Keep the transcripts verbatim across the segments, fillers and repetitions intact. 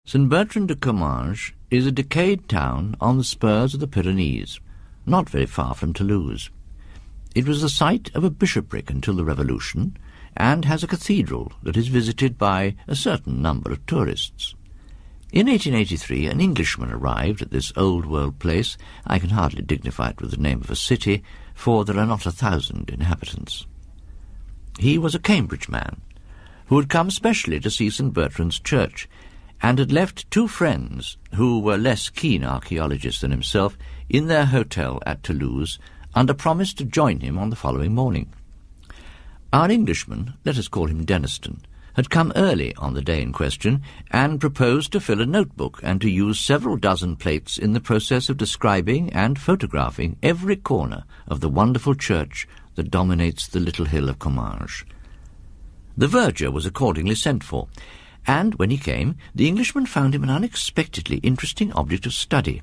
Saint Bertrand de Comminges is a decayed town on the spurs of the Pyrenees, not very far from Toulouse. It was the site of a bishopric until the Revolution, and has a cathedral that is visited by a certain number of tourists. In eighteen eighty-three, an Englishman arrived at this old-world place. I can hardly dignify it with the name of a city, for there are not a thousand inhabitants. He was a Cambridge man, who had come specially to see Saint Bertrand's church, and had left two friends, who were less keen archaeologists than himself, in their hotel at Toulouse, under promise to join him on the following morning. Our Englishman, let us call him Denniston, had come early on the day in question, and proposed to fill a notebook and to use several dozen plates in the process of describing and photographing every corner of the wonderful church that dominates the little hill of Comminges. The verger was accordingly sent for, and when he came, the Englishman found him an unexpectedly interesting object of study.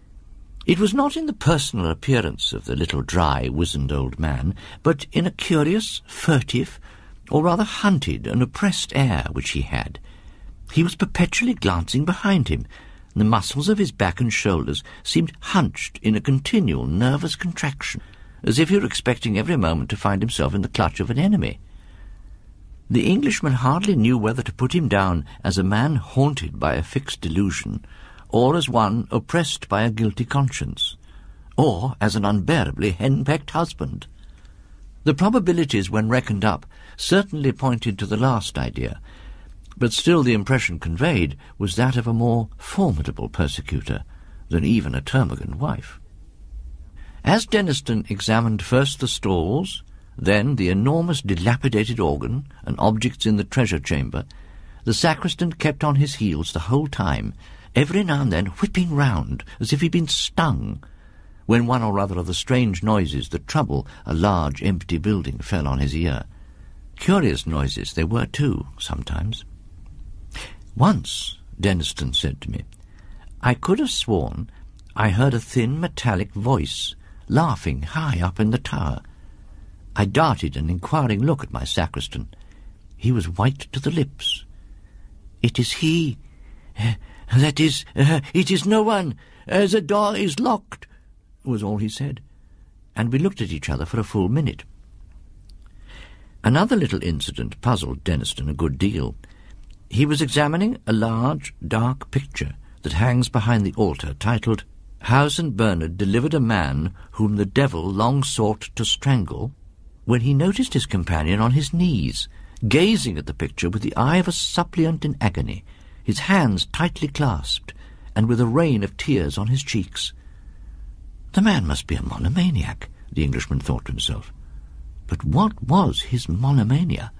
It was not in the personal appearance of the little dry, wizened old man, but in a curious, furtive, or rather hunted and oppressed air which he had. He was perpetually glancing behind him. The muscles of his back and shoulders seemed hunched in a continual nervous contraction, as if he were expecting every moment to find himself in the clutch of an enemy. The Englishman hardly knew whether to put him down as a man haunted by a fixed delusion, or as one oppressed by a guilty conscience, or as an unbearably hen-pecked husband. The probabilities, when reckoned up, certainly pointed to the last idea, but still the impression conveyed was that of a more formidable persecutor than even a termagant wife. As Denniston examined first the stalls, then the enormous dilapidated organ and objects in the treasure chamber, the sacristan kept on his heels the whole time, every now and then whipping round as if he'd been stung, when one or other of the strange noises that trouble a large empty building fell on his ear. Curious noises they were too, sometimes. Once, Denniston said to me, I could have sworn I heard a thin metallic voice laughing high up in the tower. I darted an inquiring look at my sacristan. He was white to the lips. "It is he. Uh, that is, uh, it is no one. Uh, the door is locked," was all he said, and we looked at each other for a full minute. Another little incident puzzled Denniston a good deal. He was examining a large, dark picture that hangs behind the altar, titled, "How Saint Bernard Delivered a Man Whom the Devil Long Sought to Strangle," when he noticed his companion on his knees, gazing at the picture with the eye of a suppliant in agony, his hands tightly clasped, and with a rain of tears on his cheeks. The man must be a monomaniac, the Englishman thought to himself. But what was his monomania?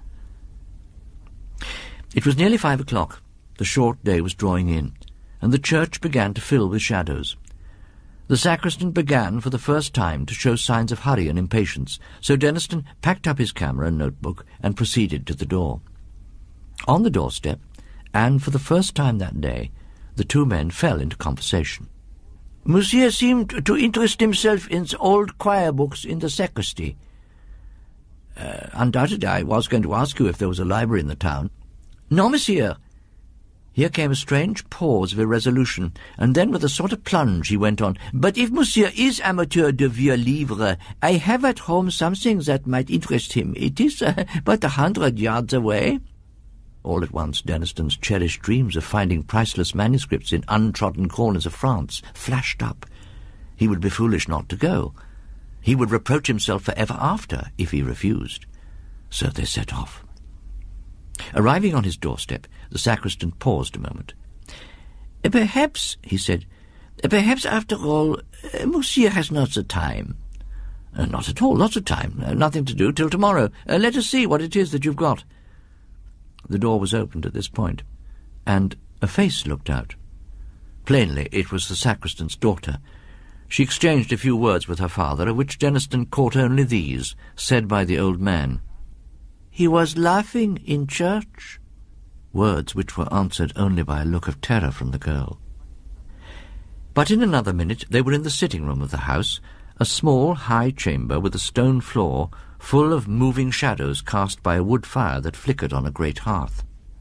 It was nearly five o'clock. The short day was drawing in, and the church began to fill with shadows. The sacristan began for the first time to show signs of hurry and impatience, so Denniston packed up his camera and notebook and proceeded to the door. On the doorstep, and for the first time that day, the two men fell into conversation. "Monsieur seemed to interest himself in the old choir books in the sacristy." Uh, undoubtedly, I was going to ask you if there was a library in the town." "No, monsieur." Here came a strange pause of irresolution, and then with a sort of plunge he went on, "But if monsieur is amateur de vieux livres, I have at home something that might interest him. It is uh, but a hundred yards away." All at once Denniston's cherished dreams of finding priceless manuscripts in untrodden corners of France flashed up. He would be foolish not to go. He would reproach himself for ever after if he refused. So they set off. Arriving on his doorstep, the sacristan paused a moment. "Perhaps," he said, "perhaps after all, uh, monsieur has not the time." Uh, "Not at all, lots of time. Uh, nothing to do till tomorrow. Uh, let us see what it is that you've got." The door was opened at this point, and a face looked out. Plainly, it was the sacristan's daughter. She exchanged a few words with her father, of which Denniston caught only these, said by the old man. "He was laughing in church," words which were answered only by a look of terror from the girl. But in another minute they were in the sitting-room of the house, a small, high chamber with a stone floor, full of moving shadows cast by a wood fire that flickered on a great hearth.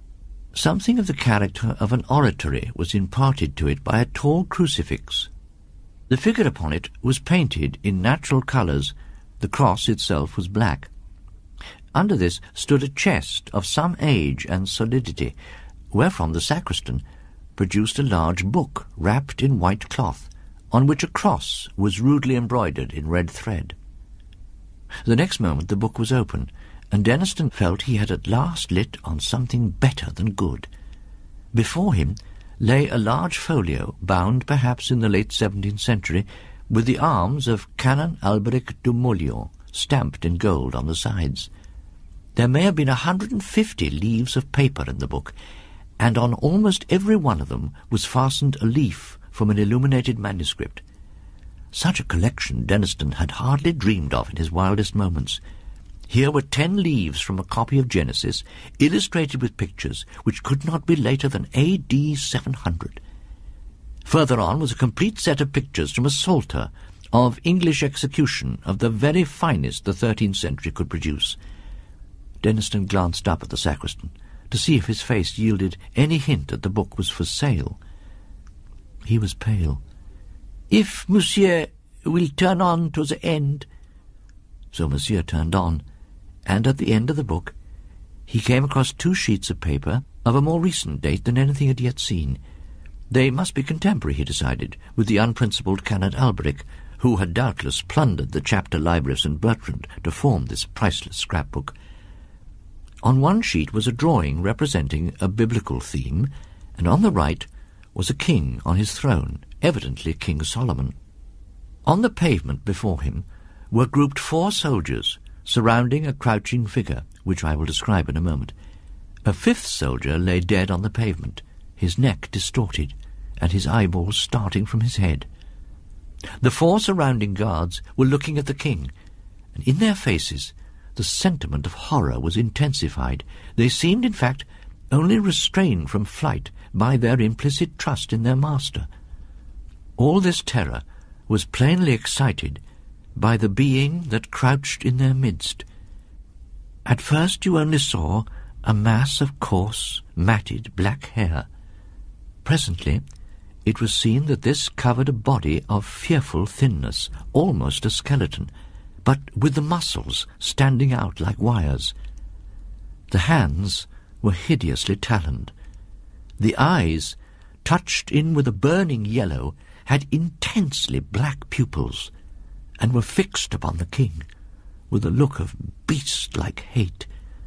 Something of the character of an oratory was imparted to it by a tall crucifix. The figure upon it was painted in natural colours. The cross itself was black. Under this stood a chest of some age and solidity, wherefrom the sacristan produced a large book wrapped in white cloth, on which a cross was rudely embroidered in red thread. The next moment the book was open, and Denniston felt he had at last lit on something better than good. Before him lay a large folio, bound perhaps in the late seventeenth century, with the arms of Canon Alberic du Moulin stamped in gold on the sides. There may have been a hundred and fifty leaves of paper in the book, and on almost every one of them was fastened a leaf from an illuminated manuscript. Such a collection Denniston had hardly dreamed of in his wildest moments. Here were ten leaves from a copy of Genesis, illustrated with pictures which could not be later than A D seven hundred. Further on was a complete set of pictures from a Psalter of English execution of the very finest the thirteenth century could produce. Denniston glanced up at the sacristan to see if his face yielded any hint that the book was for sale. He was pale. "If monsieur will turn on to the end—" So monsieur turned on, and at the end of the book he came across two sheets of paper of a more recent date than anything he had yet seen. They must be contemporary, he decided, with the unprincipled Canon Alberic, who had doubtless plundered the chapter library of Saint Bertrand to form this priceless scrapbook. On one sheet was a drawing representing a biblical theme, and on the right was a king on his throne, evidently King Solomon. On the pavement before him were grouped four soldiers surrounding a crouching figure, which I will describe in a moment. A fifth soldier lay dead on the pavement, his neck distorted, and his eyeballs starting from his head. The four surrounding guards were looking at the king, and in their faces the sentiment of horror was intensified. They seemed, in fact, only restrained from flight by their implicit trust in their master. All this terror was plainly excited by the being that crouched in their midst. At first you only saw a mass of coarse, matted black hair. Presently it was seen that this covered a body of fearful thinness, almost a skeleton, but with the muscles standing out like wires. The hands were hideously taloned. The eyes, touched in with a burning yellow, had intensely black pupils, and were fixed upon the king with a look of beast-like hate.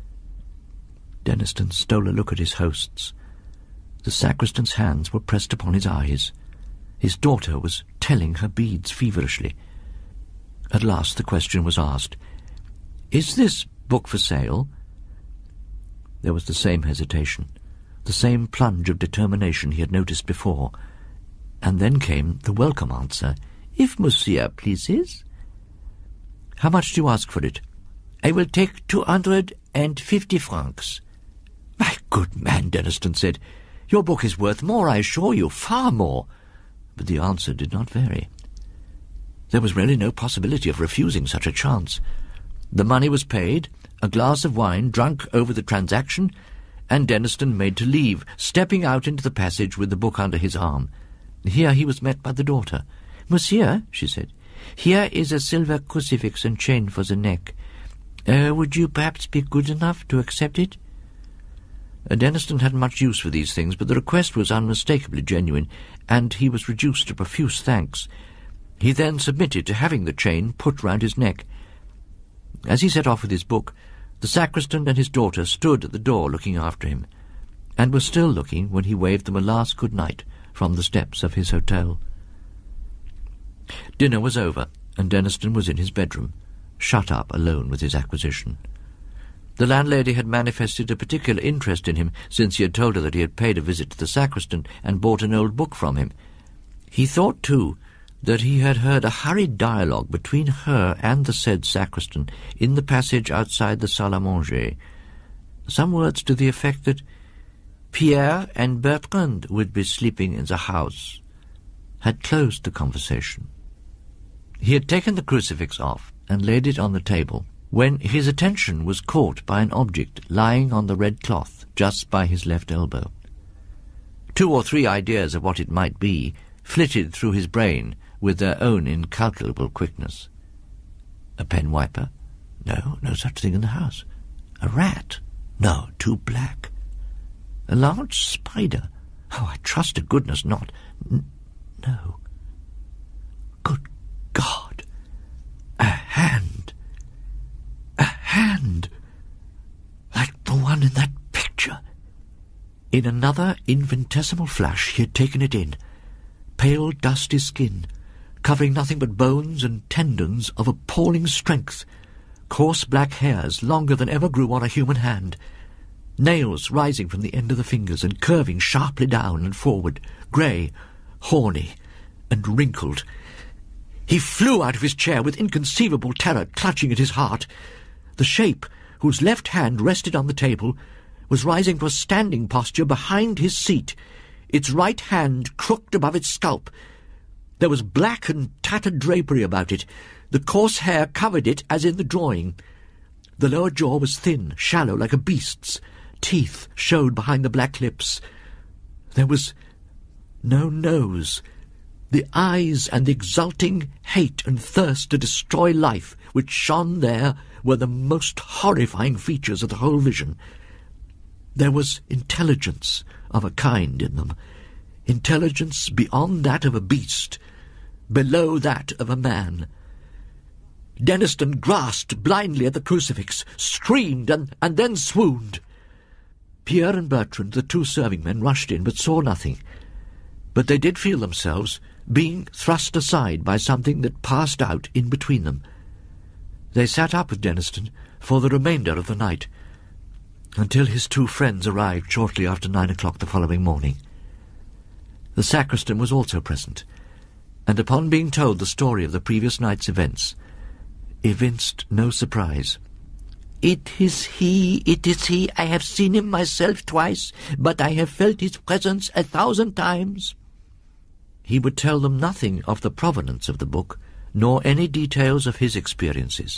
Denniston stole a look at his hosts. The sacristan's hands were pressed upon his eyes. His daughter was telling her beads feverishly. At last the question was asked, "Is this book for sale?" There was the same hesitation, the same plunge of determination he had noticed before, and then came the welcome answer, "If monsieur pleases." "How much do you ask for it?" "I will take two hundred and fifty francs." "My good man," Denniston said, "your book is worth more, I assure you, far more." But the answer did not vary. There was really no possibility of refusing such a chance. The money was paid, a glass of wine drunk over the transaction, and Denniston made to leave, stepping out into the passage with the book under his arm. Here he was met by the daughter. "Monsieur," she said, "here is a silver crucifix and chain for the neck. Uh, would you perhaps be good enough to accept it?" Uh, Denniston hadn't much use for these things, but the request was unmistakably genuine, and he was reduced to profuse thanks. He then submitted to having the chain put round his neck. As he set off with his book, the sacristan and his daughter stood at the door looking after him, and were still looking when he waved them a last good night from the steps of his hotel. Dinner was over, and Denniston was in his bedroom, shut up alone with his acquisition. The landlady had manifested a particular interest in him since he had told her that he had paid a visit to the sacristan and bought an old book from him. He thought, too, that he had heard a hurried dialogue between her and the said sacristan in the passage outside the salle à manger, some words to the effect that Pierre and Bertrand would be sleeping in the house, had closed the conversation. He had taken the crucifix off and laid it on the table, when his attention was caught by an object lying on the red cloth just by his left elbow. Two or three ideas of what it might be flitted through his brain with their own incalculable quickness. A pen wiper? No, no such thing in the house. A rat? No, too black. A large spider? Oh, I trust to goodness not. N- no. Good God! A hand! A hand! Like the one in that picture. In another infinitesimal flash he had taken it in. Pale, dusty skin, covering nothing but bones and tendons of appalling strength, coarse black hairs longer than ever grew on a human hand, nails rising from the end of the fingers and curving sharply down and forward, grey, horny, and wrinkled. He flew out of his chair with inconceivable terror clutching at his heart. The shape, whose left hand rested on the table, was rising to a standing posture behind his seat, its right hand crooked above its scalp. There was black and tattered drapery about it. The coarse hair covered it as in the drawing. The lower jaw was thin, shallow, like a beast's. Teeth showed behind the black lips. There was no nose. The eyes and the exulting hate and thirst to destroy life which shone there were the most horrifying features of the whole vision. There was intelligence of a kind in them, intelligence beyond that of a beast, below that of a man. Denniston grasped blindly at the crucifix, screamed, and, and then swooned. Pierre and Bertrand, the two serving men, rushed in, but saw nothing. But they did feel themselves being thrust aside by something that passed out in between them. They sat up with Denniston for the remainder of the night, until his two friends arrived shortly after nine o'clock the following morning. The sacristan was also present, and upon being told the story of the previous night's events, evinced no surprise. "It is he, it is he. I have seen him myself twice, but I have felt his presence a thousand times." He would tell them nothing of the provenance of the book, nor any details of his experiences.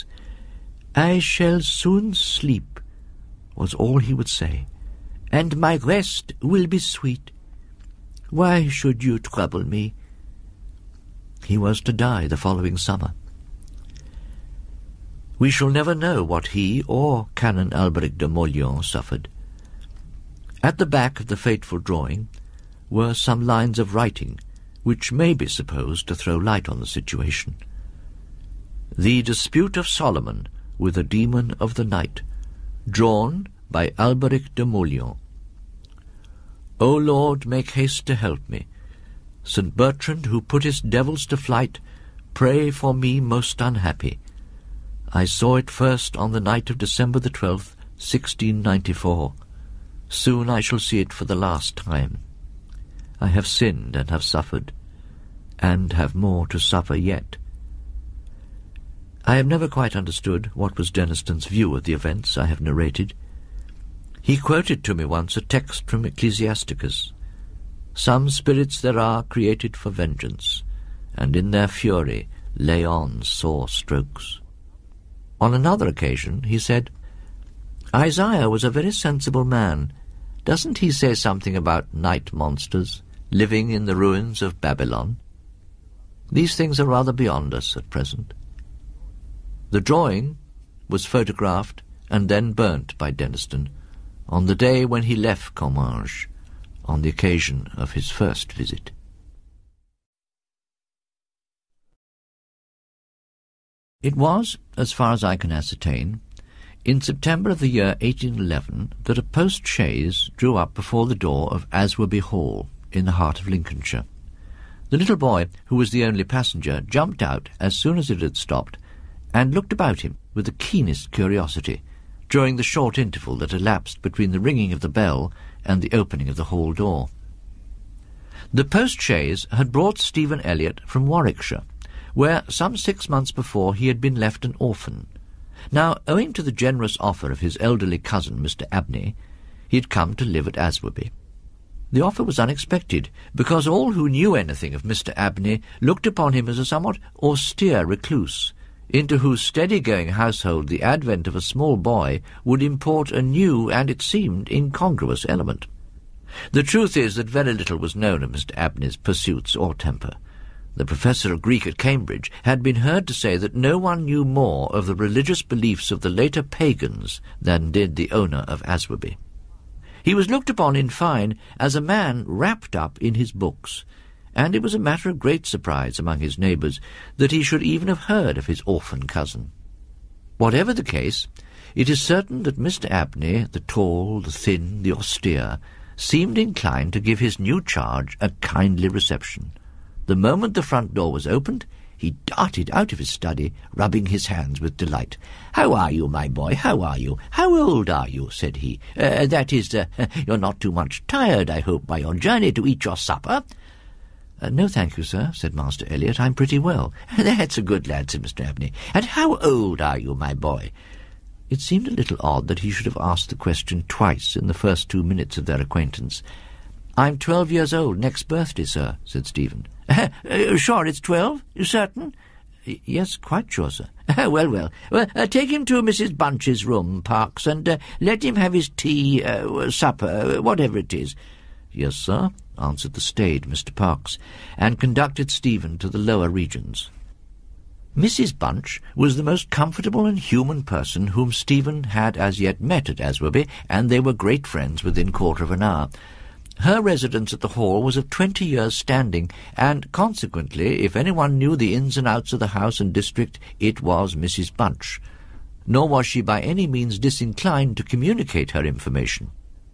"I shall soon sleep," was all he would say, "and my rest will be sweet. Why should you trouble me?" He was to die the following summer. We shall never know what he or Canon Alberic de Mauleon suffered. At the back of the fateful drawing were some lines of writing which may be supposed to throw light on the situation. "The Dispute of Solomon with the Demon of the Night, drawn by Alberic de Mauleon. O Lord, make haste to help me. Saint Bertrand, who puttest devils to flight, pray for me most unhappy. I saw it first on the night of December the twelfth, sixteen ninety-four. Soon I shall see it for the last time. I have sinned and have suffered, and have more to suffer yet." I have never quite understood what was Denniston's view of the events I have narrated. He quoted to me once a text from Ecclesiasticus. "Some spirits there are created for vengeance, and in their fury lay on sore strokes." On another occasion he said, "Isaiah was a very sensible man. Doesn't he say something about night monsters living in the ruins of Babylon? These things are rather beyond us at present." The drawing was photographed and then burnt by Denniston on the day when he left Comminges, on the occasion of his first visit. It was, as far as I can ascertain, in September of the year eighteen eleven that a post-chaise drew up before the door of Aswarby Hall in the heart of Lincolnshire. The little boy, who was the only passenger, jumped out as soon as it had stopped, and looked about him with the keenest curiosity during the short interval that elapsed between the ringing of the bell and the opening of the hall door. The post-chaise had brought Stephen Elliot from Warwickshire, where some six months before he had been left an orphan. Now, owing to the generous offer of his elderly cousin, Mister Abney, he had come to live at Aswarby. The offer was unexpected, because all who knew anything of Mister Abney looked upon him as a somewhat austere recluse, into whose steady-going household the advent of a small boy would import a new and, it seemed, incongruous element. The truth is that very little was known of Mister Abney's pursuits or temper. The professor of Greek at Cambridge had been heard to say that no one knew more of the religious beliefs of the later pagans than did the owner of Aswarby. He was looked upon, in fine, as a man wrapped up in his books, and it was a matter of great surprise among his neighbours that he should even have heard of his orphan cousin. Whatever the case, it is certain that Mister Abney, the tall, the thin, the austere, seemed inclined to give his new charge a kindly reception. The moment the front door was opened, he darted out of his study, rubbing his hands with delight. "How are you, my boy? How are you? How old are you?" said he. Uh, "that is, uh, you're not too much tired, I hope, by your journey to eat your supper?" Uh, "No, thank you, sir," said Master Elliot. "I'm pretty well." "That's a good lad," said Mister Abney. "And how old are you, my boy?" It seemed a little odd that he should have asked the question twice in the first two minutes of their acquaintance. "I'm twelve years old next birthday, sir," said Stephen. Uh, uh, "Sure it's twelve? You certain?" "Yes, quite sure, sir." well, well. well uh, take him to Missus Bunch's room, Parkes, and uh, let him have his tea, uh, supper, whatever it is." "Yes, sir," answered the staid Mister Parkes, and conducted Stephen to the lower regions. Missus Bunch was the most comfortable and human person whom Stephen had as yet met at Aswarby, and they were great friends within quarter of an hour. Her residence at the Hall was of twenty years' standing, and consequently, if anyone knew the ins and outs of the house and district, it was Missus Bunch. Nor was she by any means disinclined to communicate her information.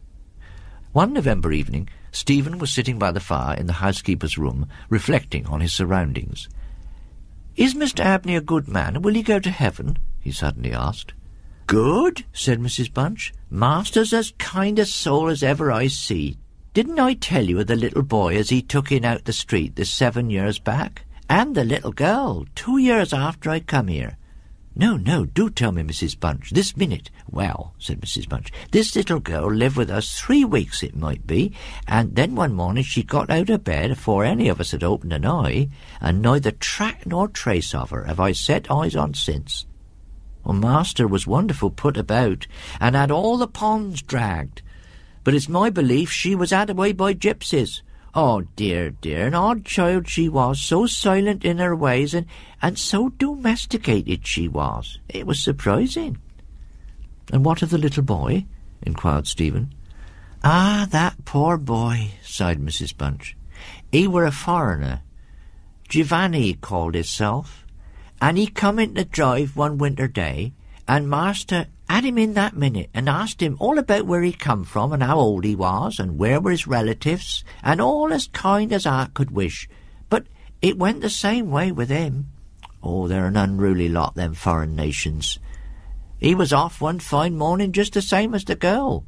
One November evening, Stephen was sitting by the fire in the housekeeper's room, reflecting on his surroundings. "Is Mister Abney a good man, and will he go to heaven?" he suddenly asked. "Good?" said Missus Bunch. "Master's as kind a soul as ever I see. Didn't I tell you of the little boy as he took in out the street this seven years back? And the little girl, two years after I come here." "No, no, do tell me, Missus Bunch, this minute." "Well," said Missus Bunch, "this little girl lived with us three weeks, it might be, and then one morning she got out of bed afore any of us had opened an eye, and neither track nor trace of her have I set eyes on since. Well, Master was wonderful put about, and had all the ponds dragged, but it's my belief she was had away by gypsies. Oh, dear, dear, an odd child she was, so silent in her ways, and, and so domesticated she was. It was surprising." "And what of the little boy?" inquired Stephen. "Ah, that poor boy," sighed Missus Bunch. "He were a foreigner. Giovanni he called hisself, and he come in the drive one winter day, and Master had him in that minute and asked him all about where he come from and how old he was and where were his relatives, and all as kind as I could wish. But it went the same way with him. Oh, they're an unruly lot, them foreign nations. He was off one fine morning just the same as the girl."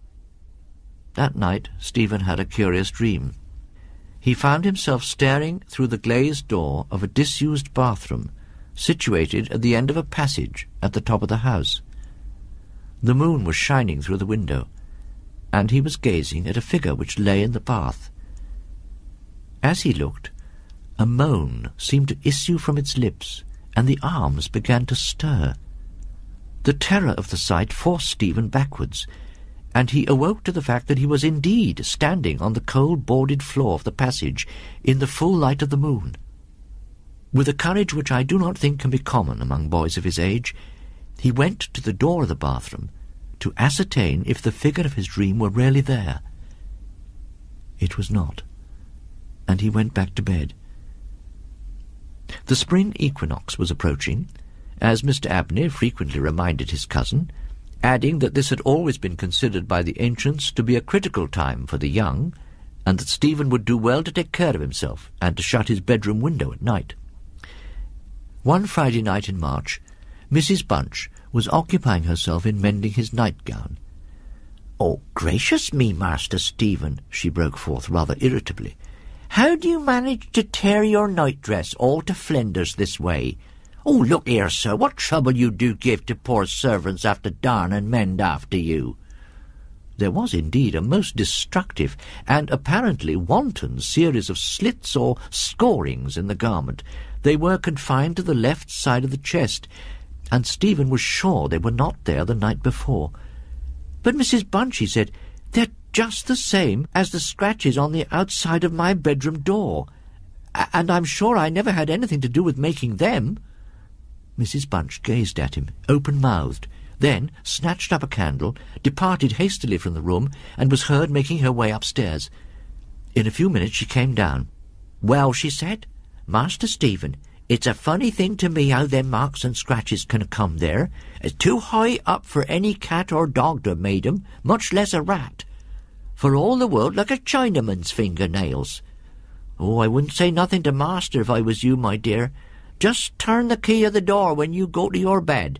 That night Stephen had a curious dream. He found himself staring through the glazed door of a disused bathroom situated at the end of a passage at the top of the house. The moon was shining through the window, and he was gazing at a figure which lay in the bath. As he looked, a moan seemed to issue from its lips, and the arms began to stir. The terror of the sight forced Stephen backwards, and he awoke to the fact that he was indeed standing on the cold boarded floor of the passage in the full light of the moon. With a courage which I do not think can be common among boys of his age, he went to the door of the bathroom to ascertain if the figure of his dream were really there. It was not, and he went back to bed. The spring equinox was approaching, as Mister Abney frequently reminded his cousin, adding that this had always been considered by the ancients to be a critical time for the young, and that Stephen would do well to take care of himself and to shut his bedroom window at night. One Friday night in March, Missus Bunch was occupying herself in mending his nightgown. "Oh, gracious me, Master Stephen," she broke forth rather irritably. "How do you manage to tear your nightdress all to flinders this way? Oh, look here, sir, what trouble you do give to poor servants after darn and mend after you." There was indeed a most destructive and apparently wanton series of slits or scorings in the garment. They were confined to the left side of the chest, and Stephen was sure they were not there the night before. "But, Missus Bunch," he said, "they're just the same as the scratches on the outside of my bedroom door, and I'm sure I never had anything to do with making them." Missus Bunch gazed at him, open-mouthed, then snatched up a candle, departed hastily from the room, and was heard making her way upstairs. In a few minutes she came down. "Well," she said, "Master Stephen, it's a funny thing to me how them marks and scratches can come there. It's too high up for any cat or dog to have made 'em, much less a rat. For all the world like a Chinaman's finger-nails. Oh, I wouldn't say nothing to Master if I was you, my dear. Just turn the key of the door when you go to your bed."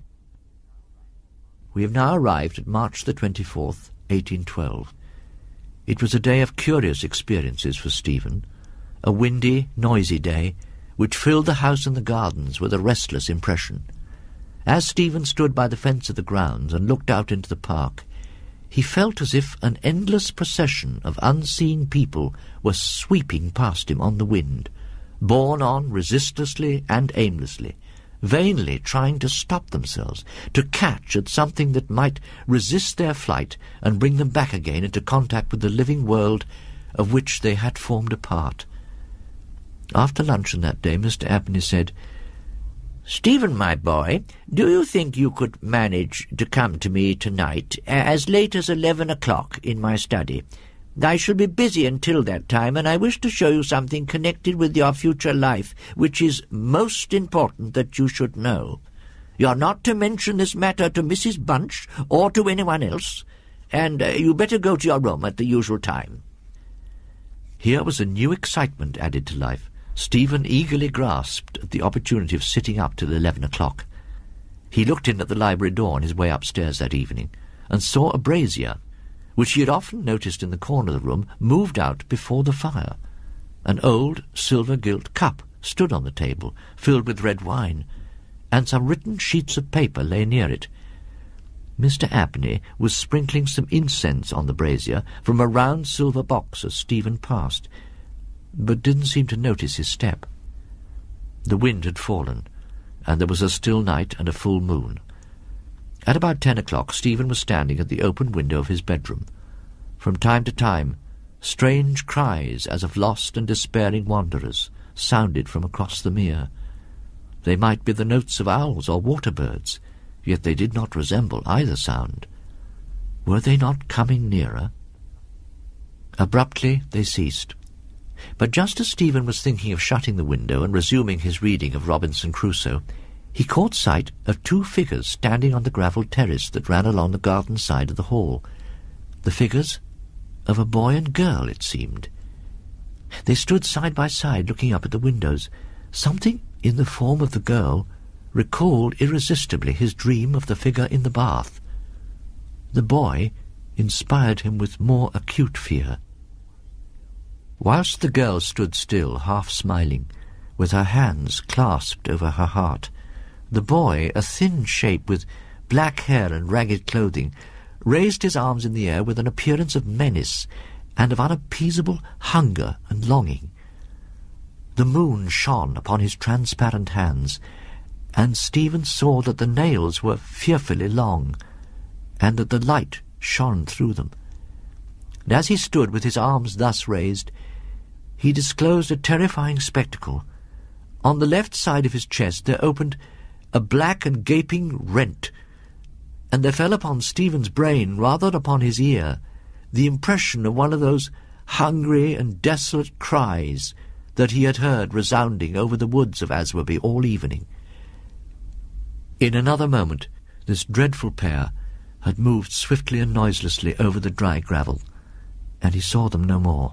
We have now arrived at March the twenty-fourth, eighteen twelve. It was a day of curious experiences for Stephen, a windy, noisy day, which filled the house and the gardens with a restless impression. As Stephen stood by the fence of the grounds and looked out into the park, he felt as if an endless procession of unseen people were sweeping past him on the wind, borne on resistlessly and aimlessly, vainly trying to stop themselves, to catch at something that might resist their flight and bring them back again into contact with the living world of which they had formed a part. After luncheon that day, Mister Abney said, "Stephen, my boy, do you think you could manage to come to me tonight as late as eleven o'clock in my study? I shall be busy until that time, and I wish to show you something connected with your future life, which is most important that you should know. You're not to mention this matter to Missus Bunch or to anyone else, and uh, you better go to your room at the usual time." Here was a new excitement added to life. Stephen eagerly grasped at the opportunity of sitting up till eleven o'clock. He looked in at the library door on his way upstairs that evening, and saw a brazier, which he had often noticed in the corner of the room, moved out before the fire. An old silver-gilt cup stood on the table, filled with red wine, and some written sheets of paper lay near it. Mister Abney was sprinkling some incense on the brazier from a round silver box as Stephen passed, but didn't seem to notice his step. The wind had fallen, and there was a still night and a full moon. At about ten o'clock Stephen was standing at the open window of his bedroom. From time to time, strange cries as of lost and despairing wanderers sounded from across the mere. They might be the notes of owls or water-birds, yet they did not resemble either sound. Were they not coming nearer? Abruptly they ceased. But just as Stephen was thinking of shutting the window and resuming his reading of Robinson Crusoe, he caught sight of two figures standing on the gravelled terrace that ran along the garden side of the hall. The figures of a boy and girl, it seemed. They stood side by side looking up at the windows. Something in the form of the girl recalled irresistibly his dream of the figure in the bath. The boy inspired him with more acute fear. Whilst the girl stood still, half smiling, with her hands clasped over her heart, the boy, a thin shape with black hair and ragged clothing, raised his arms in the air with an appearance of menace and of unappeasable hunger and longing. The moon shone upon his transparent hands, and Stephen saw that the nails were fearfully long, and that the light shone through them. And as he stood with his arms thus raised, he disclosed a terrifying spectacle. On the left side of his chest there opened a black and gaping rent, and there fell upon Stephen's brain, rather than upon his ear, the impression of one of those hungry and desolate cries that he had heard resounding over the woods of Aswarby all evening. In another moment this dreadful pair had moved swiftly and noiselessly over the dry gravel, and he saw them no more.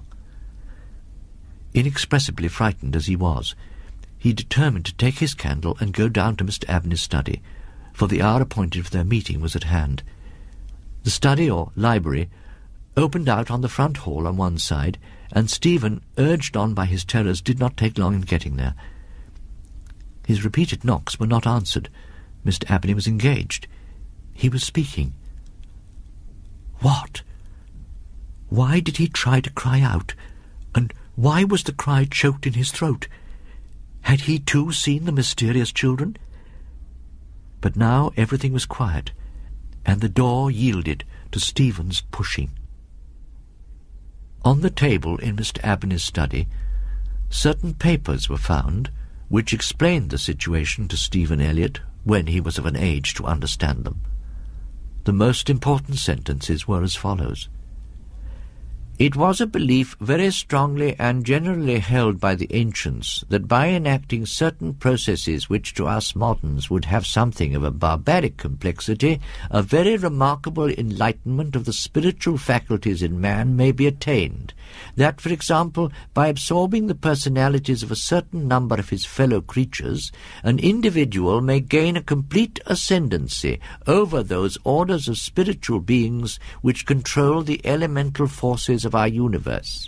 Inexpressibly frightened as he was, he determined to take his candle and go down to Mister Abney's study, for the hour appointed for their meeting was at hand. The study, or library, opened out on the front hall on one side, and Stephen, urged on by his terrors, did not take long in getting there. His repeated knocks were not answered. Mister Abney was engaged. He was speaking. "What? Why did he try to cry out? And why was the cry choked in his throat? Had he too seen the mysterious children? But now everything was quiet, and the door yielded to Stephen's pushing. On the table in Mister Abney's study, certain papers were found which explained the situation to Stephen Elliott when he was of an age to understand them. The most important sentences were as follows. It was a belief very strongly and generally held by the ancients that by enacting certain processes which to us moderns would have something of a barbaric complexity, a very remarkable enlightenment of the spiritual faculties in man may be attained. That, for example, by absorbing the personalities of a certain number of his fellow creatures, an individual may gain a complete ascendancy over those orders of spiritual beings which control the elemental forces of our universe.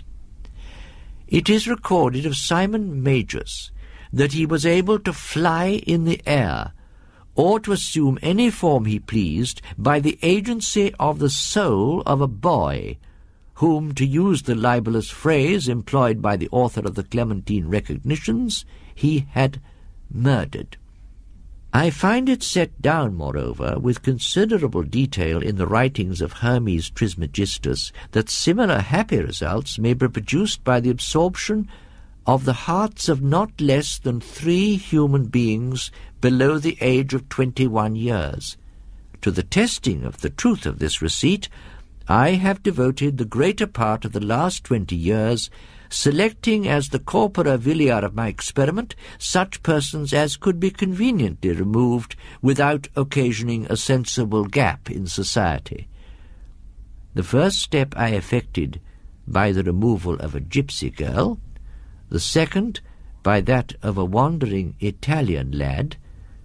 It is recorded of Simon Magus that he was able to fly in the air, or to assume any form he pleased by the agency of the soul of a boy, whom, to use the libellous phrase employed by the author of the Clementine Recognitions, he had murdered. I find it set down, moreover, with considerable detail in the writings of Hermes Trismegistus, that similar happy results may be produced by the absorption of the hearts of not less than three human beings below the age of twenty-one years. To the testing of the truth of this receipt, I have devoted the greater part of the last twenty years, selecting as the corpora vilia of my experiment such persons as could be conveniently removed without occasioning a sensible gap in society. The first step I effected by the removal of a gypsy girl, the second by that of a wandering Italian lad.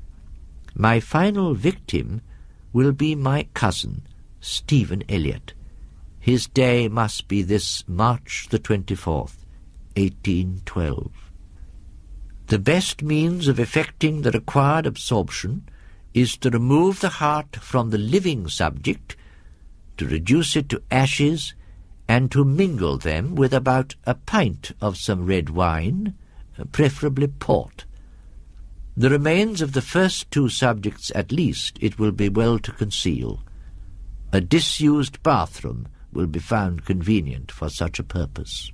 My final victim will be my cousin, Stephen Elliott. His day must be this March the twenty-fourth, eighteen twelve. The best means of effecting the required absorption is to remove the heart from the living subject, to reduce it to ashes, and to mingle them with about a pint of some red wine, preferably port. The remains of the first two subjects at least it will be well to conceal. A disused bathroom will be found convenient for such a purpose.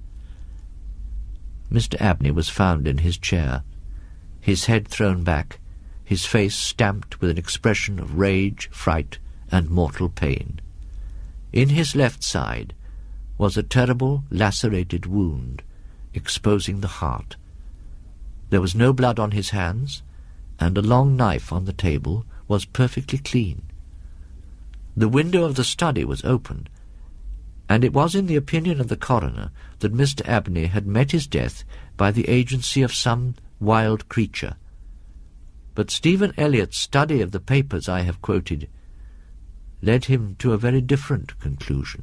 Mister Abney was found in his chair, his head thrown back, his face stamped with an expression of rage, fright, and mortal pain. In his left side was a terrible lacerated wound, exposing the heart. There was no blood on his hands, and a long knife on the table was perfectly clean. The window of the study was open, and it was in the opinion of the coroner that Mister Abney had met his death by the agency of some wild creature. But Stephen Elliott's study of the papers I have quoted led him to a very different conclusion.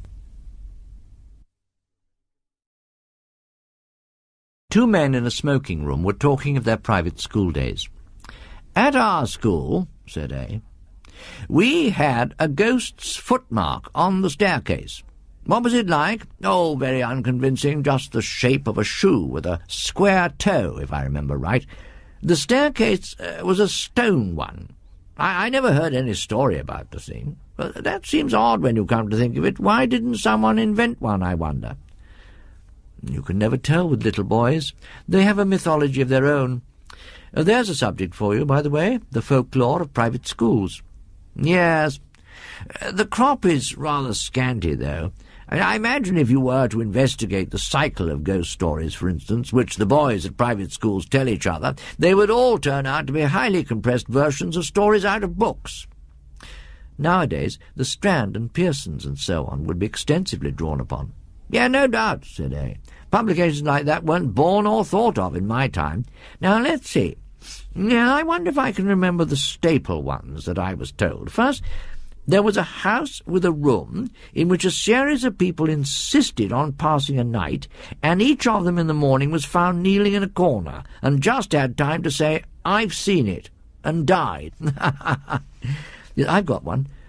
Two men in a smoking room were talking of their private school days. "At our school," said A, "we had a ghost's footmark on the staircase. What was it like? Oh, very unconvincing, just the shape of a shoe with a square toe, if I remember right. The staircase uh, was a stone one. I, I never heard any story about the thing. But that seems odd when you come to think of it. Why didn't someone invent one, I wonder?" "You can never tell with little boys. They have a mythology of their own. Uh, there's a subject for you, by the way, the folklore of private schools." "Yes. Uh, the crop is rather scanty, though. I imagine if you were to investigate the cycle of ghost stories, for instance, which the boys at private schools tell each other, they would all turn out to be highly compressed versions of stories out of books. Nowadays, the Strand and Pearsons and so on would be extensively drawn upon." "Yeah, no doubt," said A. "Publications like that weren't born or thought of in my time. Now, let's see. Yeah, I wonder if I can remember the staple ones that I was told. First, there was a house with a room in which a series of people insisted on passing a night, and each of them in the morning was found kneeling in a corner, and just had time to say, 'I've seen it,' and died." I've got one.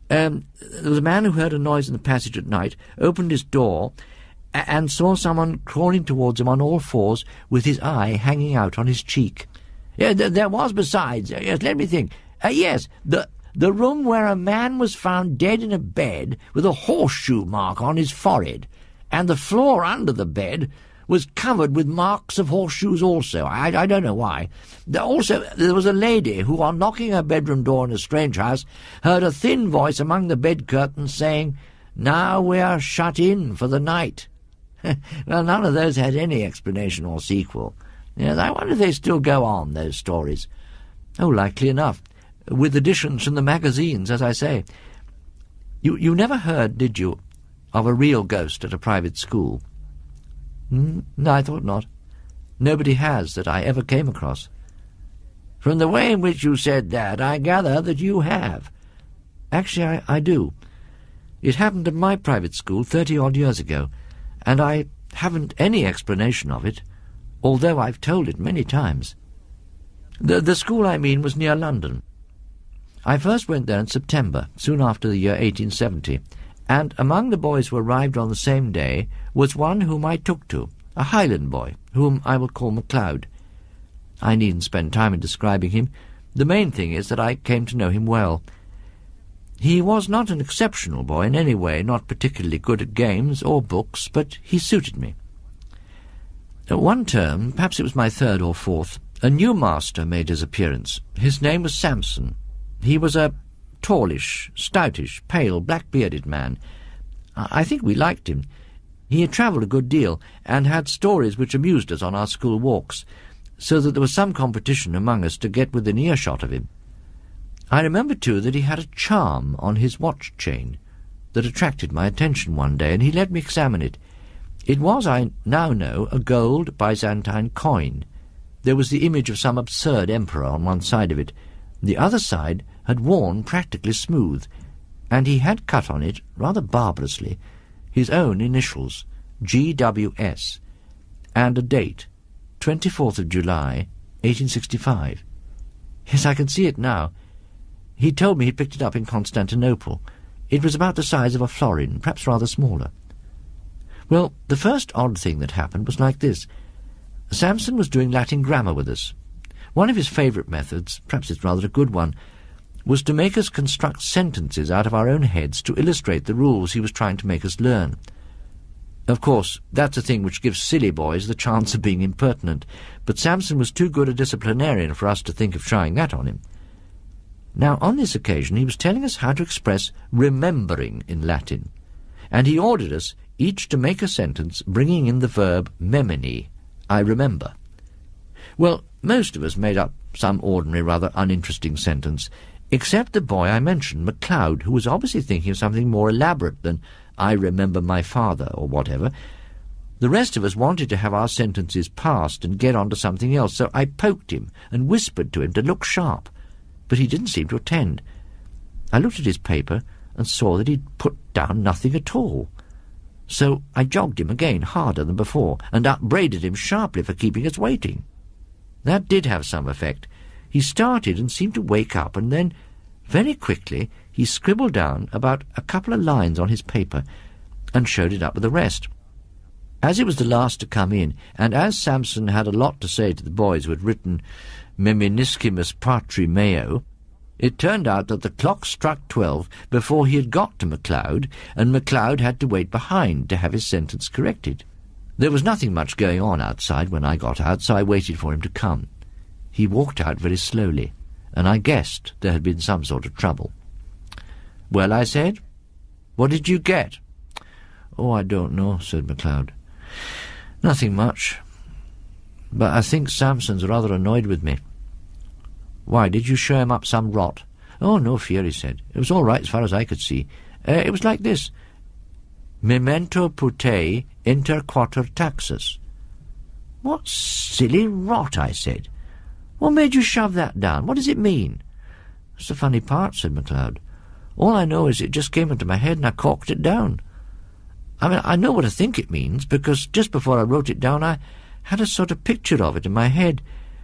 Um, there was a man who heard a noise in the passage at night, opened his door, a- and saw someone crawling towards him on all fours with his eye hanging out on his cheek. Yeah, th- there was besides, uh, yes, let me think, uh, yes, the the room where a man was found dead in a bed with a horseshoe mark on his forehead, and the floor under the bed was covered with marks of horseshoes also. I, I don't know why. There also, there was a lady who, on knocking her bedroom door in a strange house, heard a thin voice among the bed curtains saying, "Now we are shut in for the night." Well, none of those had any explanation or sequel. Yes, I wonder if they still go on, those stories. Oh, likely enough, with additions from the magazines, as I say. You, you never heard, did you, of a real ghost at a private school? Mm, no, I thought not. Nobody has that I ever came across. From the way in which you said that, I gather that you have. Actually, I, I do. It happened at my private school thirty-odd years ago, and I haven't any explanation of it, although I've told it many times. The, the school, I mean, was near London. I first went there in September, soon after the year eighteen seventy, and among the boys who arrived on the same day was one whom I took to, a Highland boy, whom I will call MacLeod. I needn't spend time in describing him. The main thing is that I came to know him well. He was not an exceptional boy in any way, not particularly good at games or books, but he suited me. At one term, perhaps it was my third or fourth, a new master made his appearance. His name was Samson. He was a tallish, stoutish, pale, black-bearded man. I think we liked him. He had travelled a good deal, and had stories which amused us on our school walks, so that there was some competition among us to get within earshot of him. I remember, too, that he had a charm on his watch-chain that attracted my attention one day, and he let me examine it. It was, I now know, a gold Byzantine coin. There was the image of some absurd emperor on one side of it. The other side had worn practically smooth, and he had cut on it, rather barbarously, his own initials, G W S, and a date, twenty-fourth of July, eighteen sixty-five. Yes, I can see it now. He told me he picked it up in Constantinople. It was about the size of a florin, perhaps rather smaller. Well, the first odd thing that happened was like this. Samson was doing Latin grammar with us. One of his favourite methods, perhaps it's rather a good one, was to make us construct sentences out of our own heads to illustrate the rules he was trying to make us learn. Of course, that's a thing which gives silly boys the chance of being impertinent, but Samson was too good a disciplinarian for us to think of trying that on him. Now, on this occasion, he was telling us how to express remembering in Latin, and he ordered us each to make a sentence bringing in the verb memini, I remember. Well, most of us made up some ordinary, rather uninteresting sentence, except the boy I mentioned, MacLeod, who was obviously thinking of something more elaborate than I remember my father, or whatever. The rest of us wanted to have our sentences passed and get on to something else, so I poked him and whispered to him to look sharp, but he didn't seem to attend. I looked at his paper and saw that he'd put down nothing at all. So I jogged him again, harder than before, and upbraided him sharply for keeping us waiting. That did have some effect. He started and seemed to wake up, and then, very quickly, he scribbled down about a couple of lines on his paper and showed it up with the rest. As it was the last to come in, and as Samson had a lot to say to the boys who had written Meminiscimus Patri Meo, it turned out that the clock struck twelve before he had got to MacLeod, and MacLeod had to wait behind to have his sentence corrected. There was nothing much going on outside when I got out, so I waited for him to come. He walked out very slowly, and I guessed there had been some sort of trouble. "Well," I said, "what did you get?" "Oh, I don't know," said MacLeod. "Nothing much. But I think Samson's rather annoyed with me." "Why, did you show him up some rot?" "Oh, no fear," he said. "It was all right as far as I could see. Uh, it was like this. Memento putei inter quater taxus." "What silly rot," I said. "What made you shove that down? What does it mean?" "That's the funny part," said MacLeod. "All I know is it just came into my head and I corked it down. I mean, I know what I think it means, because just before I wrote it down I had a sort of picture of it in my head.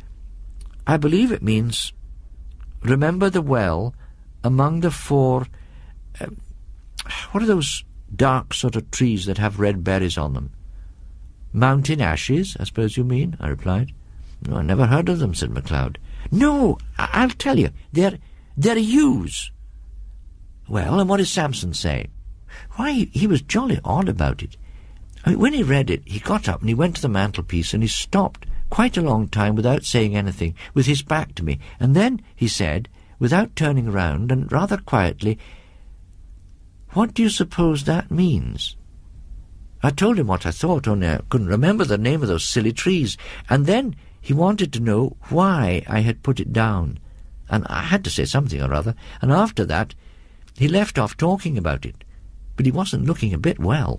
I believe it means, remember the well among the four Um, what are those dark sort of trees that have red berries on them? Mountain ashes, I suppose you mean, I replied. No, I never heard of them, said MacLeod. No, I I'll tell you. They're, they're yews. Well, and what did Samson say? Why, he was jolly odd about it. I mean, when he read it, he got up and he went to the mantelpiece and he stopped quite a long time without saying anything, with his back to me. And then he said, without turning round and rather quietly, "What do you suppose that means?" I told him what I thought, only I couldn't remember the name of those silly trees. And then he wanted to know why I had put it down. And I had to say something or other. And after that, he left off talking about it. But he wasn't looking a bit well.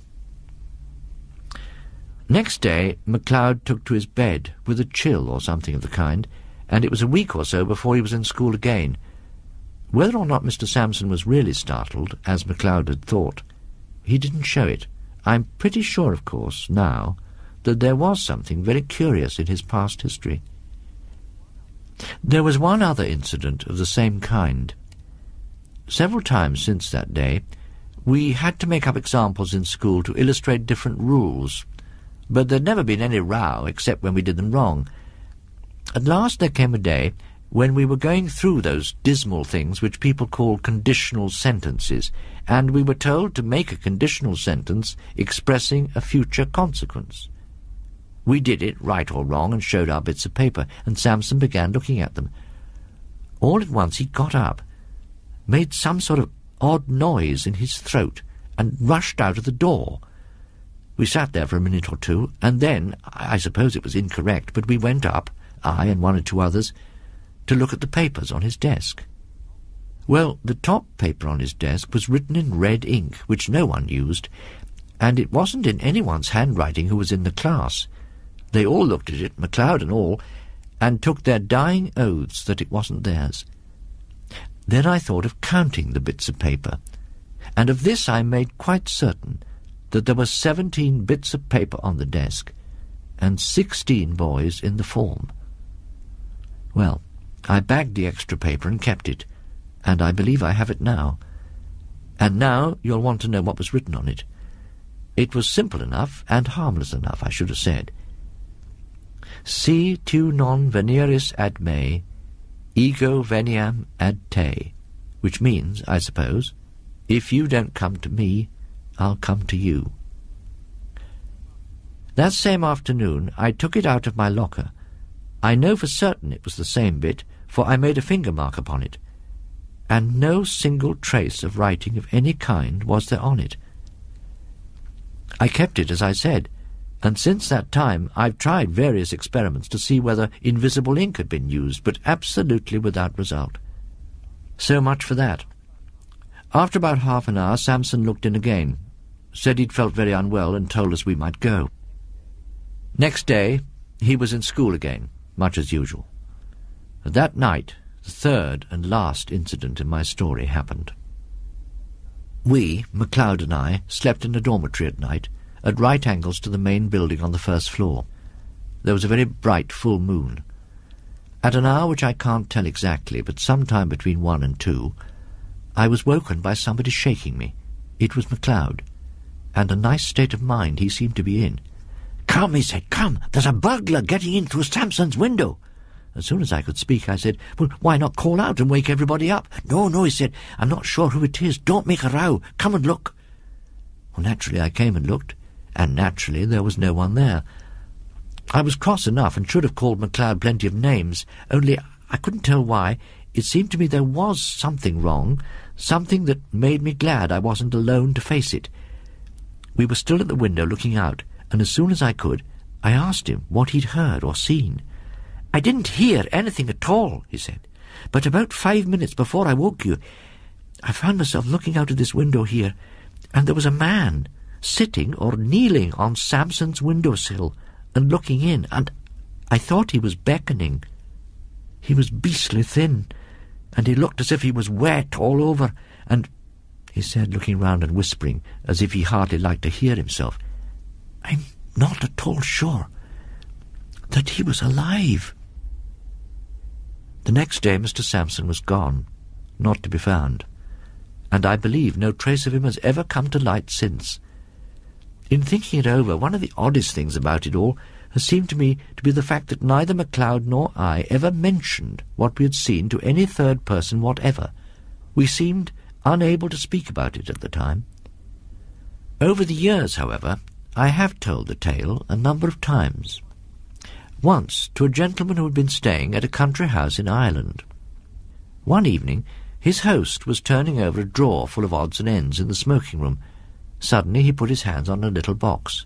Next day, MacLeod took to his bed with a chill or something of the kind, and it was a week or so before he was in school again. Whether or not Mister Samson was really startled, as MacLeod had thought, he didn't show it. I'm pretty sure, of course, now, that there was something very curious in his past history. There was one other incident of the same kind. Several times since that day, we had to make up examples in school to illustrate different rules, but there'd never been any row except when we did them wrong. At last there came a day when we were going through those dismal things which people call conditional sentences, and we were told to make a conditional sentence expressing a future consequence. We did it, right or wrong, and showed our bits of paper, and Samson began looking at them. All at once he got up, made some sort of odd noise in his throat, and rushed out of the door. We sat there for a minute or two, and then, I suppose it was incorrect, but we went up, I and one or two others, to look at the papers on his desk. Well, the top paper on his desk was written in red ink, which no one used, and it wasn't in anyone's handwriting who was in the class. They all looked at it, MacLeod and all, and took their dying oaths that it wasn't theirs. Then I thought of counting the bits of paper, and of this I made quite certain, that there were seventeen bits of paper on the desk, and sixteen boys in the form. Well, I bagged the extra paper and kept it, and I believe I have it now. And now you'll want to know what was written on it. It was simple enough and harmless enough, I should have said. Si tu non veneris ad me, ego veniam ad te, which means, I suppose, if you don't come to me, I'll come to you. That same afternoon I took it out of my locker. I know for certain it was the same bit, for I made a finger mark upon it, and no single trace of writing of any kind was there on it. I kept it, as I said, and since that time I've tried various experiments to see whether invisible ink had been used, but absolutely without result. So much for that. After about half an hour, Samson looked in again, said he'd felt very unwell, and told us we might go. Next day he was in school again, much as usual. That night, the third and last incident in my story happened. We, MacLeod and I, slept in a dormitory at night, at right angles to the main building on the first floor. There was a very bright full moon. At an hour which I can't tell exactly, but some time between one and two, I was woken by somebody shaking me. It was MacLeod, and a nice state of mind he seemed to be in. "Come," he said, "come, there's a burglar getting in through Samson's window." As soon as I could speak, I said, "Well, why not call out and wake everybody up?" "No, no," he said, "I'm not sure who it is. Don't make a row. Come and look." Well, naturally I came and looked, and naturally there was no one there. I was cross enough and should have called MacLeod plenty of names, only I couldn't tell why. It seemed to me there was something wrong, something that made me glad I wasn't alone to face it. We were still at the window looking out, and as soon as I could, I asked him what he'd heard or seen. "I didn't hear anything at all," he said, "but about five minutes before I woke you, I found myself looking out of this window here, and there was a man sitting or kneeling on Samson's windowsill and looking in, and I thought he was beckoning. He was beastly thin, and he looked as if he was wet all over, and," he said, looking round and whispering, as if he hardly liked to hear himself, "I'm not at all sure that he was alive." The next day Mister Samson was gone, not to be found, and I believe no trace of him has ever come to light since. In thinking it over, one of the oddest things about it all has seemed to me to be the fact that neither MacLeod nor I ever mentioned what we had seen to any third person whatever. We seemed unable to speak about it at the time. Over the years, however, I have told the tale a number of times. Once to a gentleman who had been staying at a country house in Ireland. One evening his host was turning over a drawer full of odds and ends in the smoking-room. Suddenly he put his hands on a little box.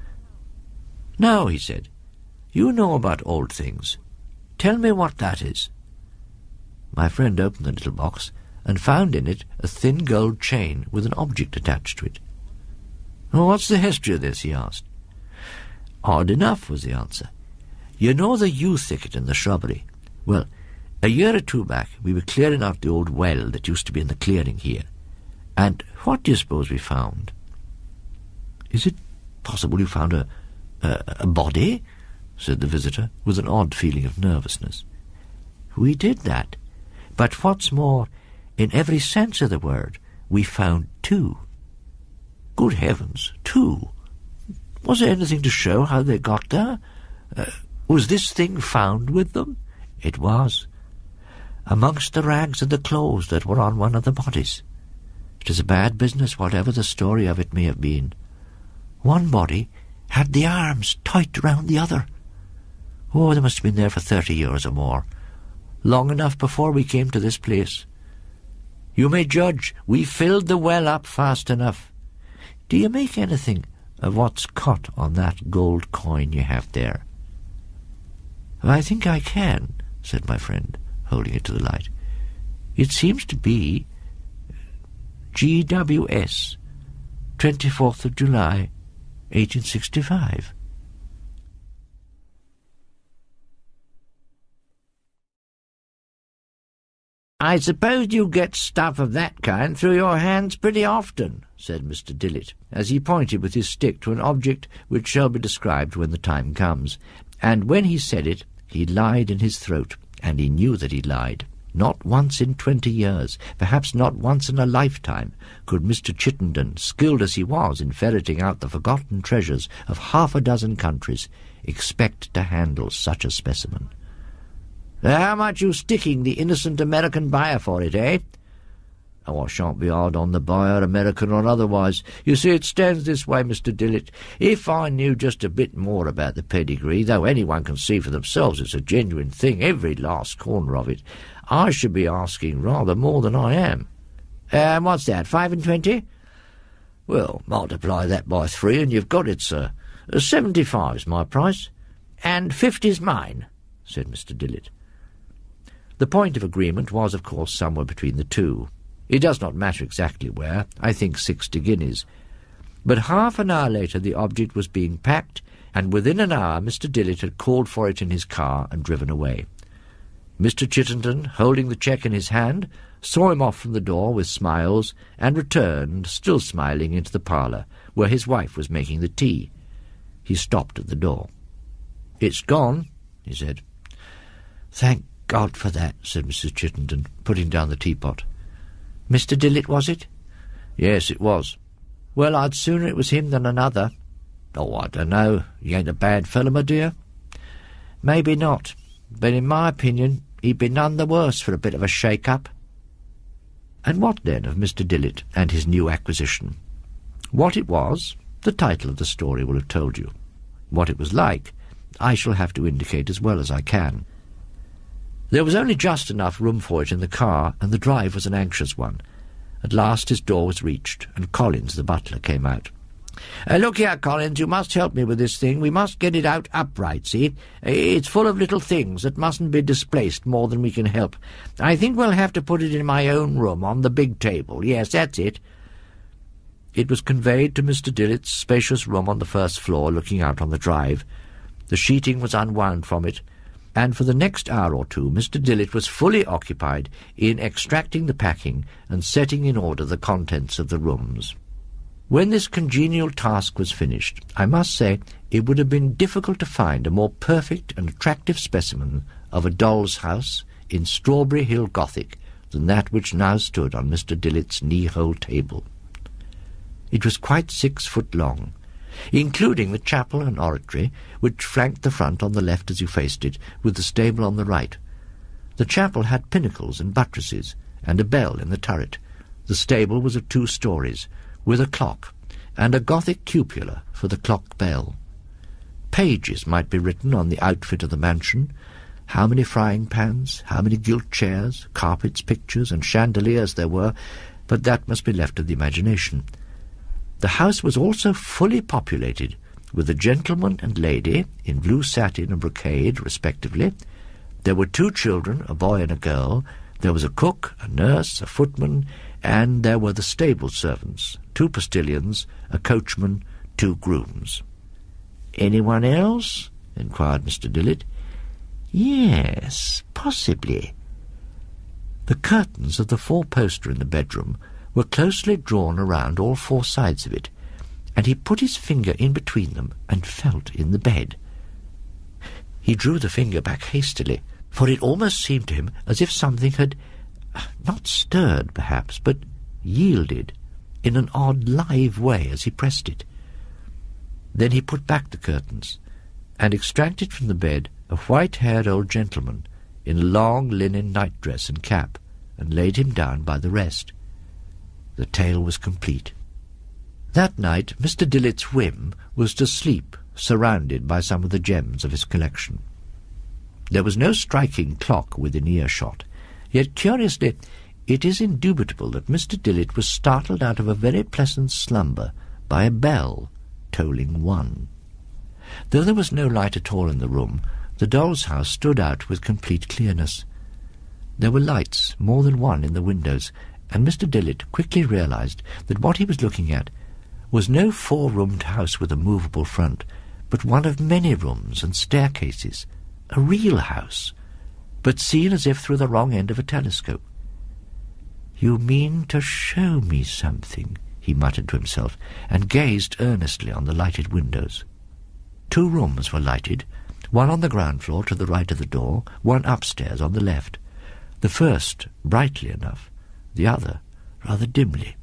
"Now," he said, "you know about old things. Tell me what that is." My friend opened the little box and found in it a thin gold chain with an object attached to it. "Oh, what's the history of this?" he asked. "Odd enough," was the answer. "You know the yew thicket in the shrubbery? Well, a year or two back we were clearing out the old well that used to be in the clearing here. And what do you suppose we found?" "Is it possible you found a, a, a body?" said the visitor, with an odd feeling of nervousness. "We did that. But what's more, in every sense of the word, we found two." "Good heavens, two! Was there anything to show how they got there? Uh, was this thing found with them?" "It was. Amongst the rags and the clothes that were on one of the bodies. It is a bad business, whatever the story of it may have been. One body had the arms tight round the other. Oh, they must have been there for thirty years or more, long enough before we came to this place. You may judge we filled the well up fast enough. Do you make anything of what's cut on that gold coin you have there?" "I think I can," said my friend, holding it to the light. "It seems to be G W S, twenty-fourth of July, eighteen sixty-five. "I suppose you get stuff of that kind through your hands pretty often," said Mister Dillett, as he pointed with his stick to an object which shall be described when the time comes. And when he said it, he lied in his throat, and he knew that he lied. Not once in twenty years, perhaps not once in a lifetime, could Mister Chittenden, skilled as he was in ferreting out the forgotten treasures of half a dozen countries, expect to handle such a specimen. "How much you sticking the innocent American buyer for it, eh?" "Oh, I shan't be hard on the buyer, American or otherwise. You see, it stands this way, Mister Dillett. If I knew just a bit more about the pedigree, though anyone can see for themselves it's a genuine thing, every last corner of it, I should be asking rather more than I am." "And uh, what's that, five and twenty?" "Well, multiply that by three and you've got it, sir. Uh, Seventy-five's my price." "And fifty's mine," said Mister Dillett. The point of agreement was, of course, somewhere between the two. It does not matter exactly where, I think sixty guineas. But half an hour later the object was being packed, and within an hour Mister Dillett had called for it in his car and driven away. Mister Chittenden, holding the cheque in his hand, saw him off from the door with smiles, and returned, still smiling, into the parlour, where his wife was making the tea. He stopped at the door. "It's gone," he said. "Thank God for that," said Missus Chittenden, putting down the teapot. "Mister Dillett, was it?" "Yes, it was." "Well, I'd sooner it was him than another." "Oh, I don't know. He ain't a bad fellow, my dear." "Maybe not, but in my opinion he'd be none the worse for a bit of a shake-up." And what then of Mister Dillett and his new acquisition? What it was, the title of the story will have told you. What it was like, I shall have to indicate as well as I can. There was only just enough room for it in the car, and the drive was an anxious one. At last his door was reached, and Collins, the butler, came out. Uh, "Look here, Collins, you must help me with this thing. We must get it out upright, see? It's full of little things that mustn't be displaced more than we can help. I think we'll have to put it in my own room, on the big table. Yes, that's it." It was conveyed to Mister Dillett's spacious room on the first floor, looking out on the drive. The sheeting was unwound from it, and for the next hour or two Mister Dillett was fully occupied in extracting the packing and setting in order the contents of the rooms. When this congenial task was finished, I must say it would have been difficult to find a more perfect and attractive specimen of a doll's house in Strawberry Hill Gothic than that which now stood on Mister Dillett's knee-hole table. It was quite six foot long, including the chapel and oratory, which flanked the front on the left as you faced it, with the stable on the right. The chapel had pinnacles and buttresses, and a bell in the turret. The stable was of two stories, with a clock, and a Gothic cupola for the clock bell. Pages might be written on the outfit of the mansion, how many frying pans, how many gilt chairs, carpets, pictures, and chandeliers there were, but that must be left to the imagination. The house was also fully populated with a gentleman and lady in blue satin and brocade, respectively. There were two children, a boy and a girl. There was a cook, a nurse, a footman, and there were the stable servants, two postilions, a coachman, two grooms. "Anyone else?" inquired Mister Dillett. "Yes, possibly." The curtains of the four-poster in the bedroom were closely drawn around all four sides of it, and he put his finger in between them and felt in the bed. He drew the finger back hastily, for it almost seemed to him as if something had, not stirred perhaps, but yielded in an odd live way as he pressed it. Then he put back the curtains, and extracted from the bed a white-haired old gentleman in a long linen nightdress and cap, and laid him down by the rest. The tale was complete. That night Mister Dillett's whim was to sleep surrounded by some of the gems of his collection. There was no striking clock within earshot, yet curiously it is indubitable that Mister Dillett was startled out of a very pleasant slumber by a bell tolling one. Though there was no light at all in the room, the doll's house stood out with complete clearness. There were lights, more than one, in the windows, and Mister Dillett quickly realized that what he was looking at was no four-roomed house with a movable front, but one of many rooms and staircases, a real house, but seen as if through the wrong end of a telescope. "You mean to show me something," he muttered to himself, and gazed earnestly on the lighted windows. Two rooms were lighted, one on the ground floor to the right of the door, one upstairs on the left, the first brightly enough, the other rather dimly.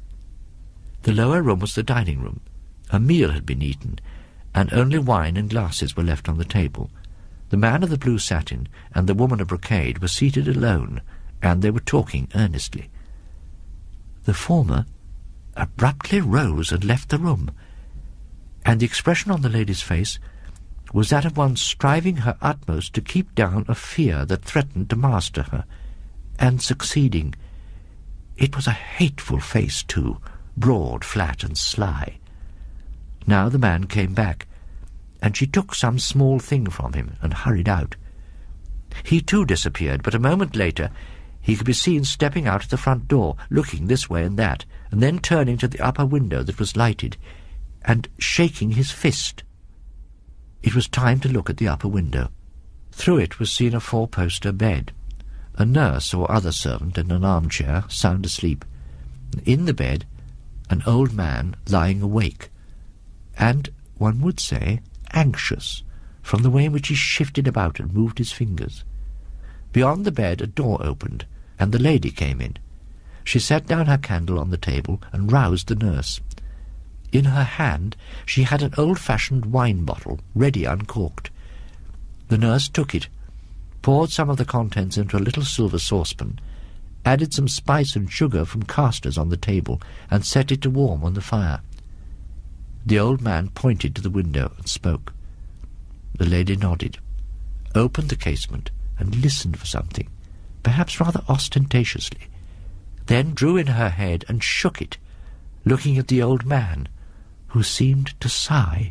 The lower room was the dining room. A meal had been eaten, and only wine and glasses were left on the table. The man of the blue satin and the woman of brocade were seated alone, and they were talking earnestly. The former abruptly rose and left the room, and the expression on the lady's face was that of one striving her utmost to keep down a fear that threatened to master her, and succeeding. It was a hateful face, too, broad, flat, and sly. Now the man came back, and she took some small thing from him and hurried out. He too disappeared, but a moment later he could be seen stepping out at the front door, looking this way and that, and then turning to the upper window that was lighted, and shaking his fist. It was time to look at the upper window. Through it was seen a four-poster bed, a nurse or other servant in an armchair, sound asleep. In the bed, an old man lying awake, and, one would say, anxious, from the way in which he shifted about and moved his fingers. Beyond the bed a door opened, and the lady came in. She set down her candle on the table and roused the nurse. In her hand she had an old-fashioned wine bottle, ready uncorked. The nurse took it, poured some of the contents into a little silver saucepan, added some spice and sugar from castors on the table, and set it to warm on the fire. The old man pointed to the window and spoke. The lady nodded, opened the casement, and listened for something, perhaps rather ostentatiously, then drew in her head and shook it, looking at the old man, who seemed to sigh.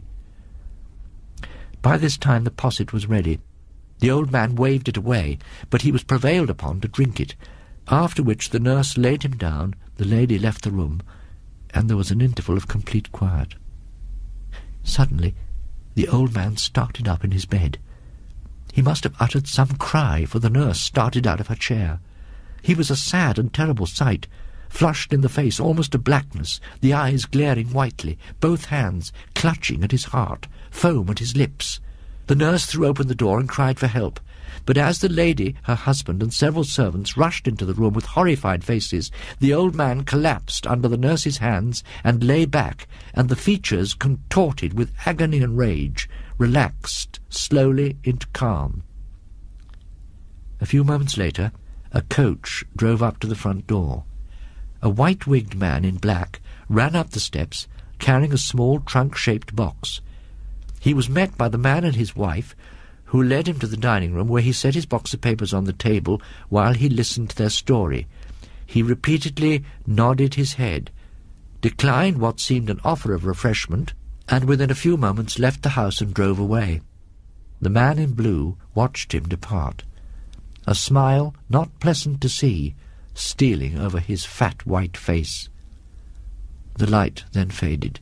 By this time the posset was ready. The old man waved it away, but he was prevailed upon to drink it, after which the nurse laid him down, the lady left the room, and there was an interval of complete quiet. Suddenly the old man started up in his bed. He must have uttered some cry, for the nurse started out of her chair. He was a sad and terrible sight, flushed in the face almost to blackness, the eyes glaring whitely, both hands clutching at his heart, foam at his lips. The nurse threw open the door and cried for help. But as the lady, her husband, and several servants rushed into the room with horrified faces, the old man collapsed under the nurse's hands and lay back, and the features, contorted with agony and rage, relaxed slowly into calm. A few moments later, a coach drove up to the front door. A white-wigged man in black ran up the steps, carrying a small trunk-shaped box. He was met by the man and his wife, who led him to the dining-room, where he set his box of papers on the table while he listened to their story. He repeatedly nodded his head, declined what seemed an offer of refreshment, and within a few moments left the house and drove away. The man in blue watched him depart, a smile not pleasant to see stealing over his fat white face. The light then faded.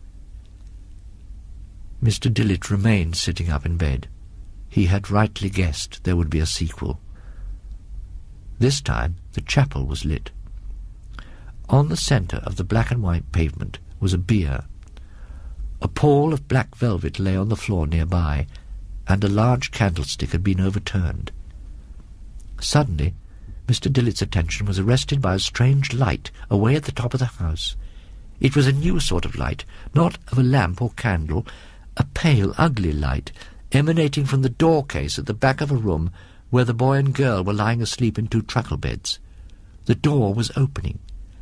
Mister Dillett remained sitting up in bed. He had rightly guessed there would be a sequel. This time the chapel was lit. On the centre of the black-and-white pavement was a bier. A pall of black velvet lay on the floor nearby, and a large candlestick had been overturned. Suddenly, Mister Dillett's attention was arrested by a strange light away at the top of the house. It was a new sort of light, not of a lamp or candle, a pale, ugly light, emanating from the door-case at the back of a room where the boy and girl were lying asleep in two truckle-beds. The door was opening.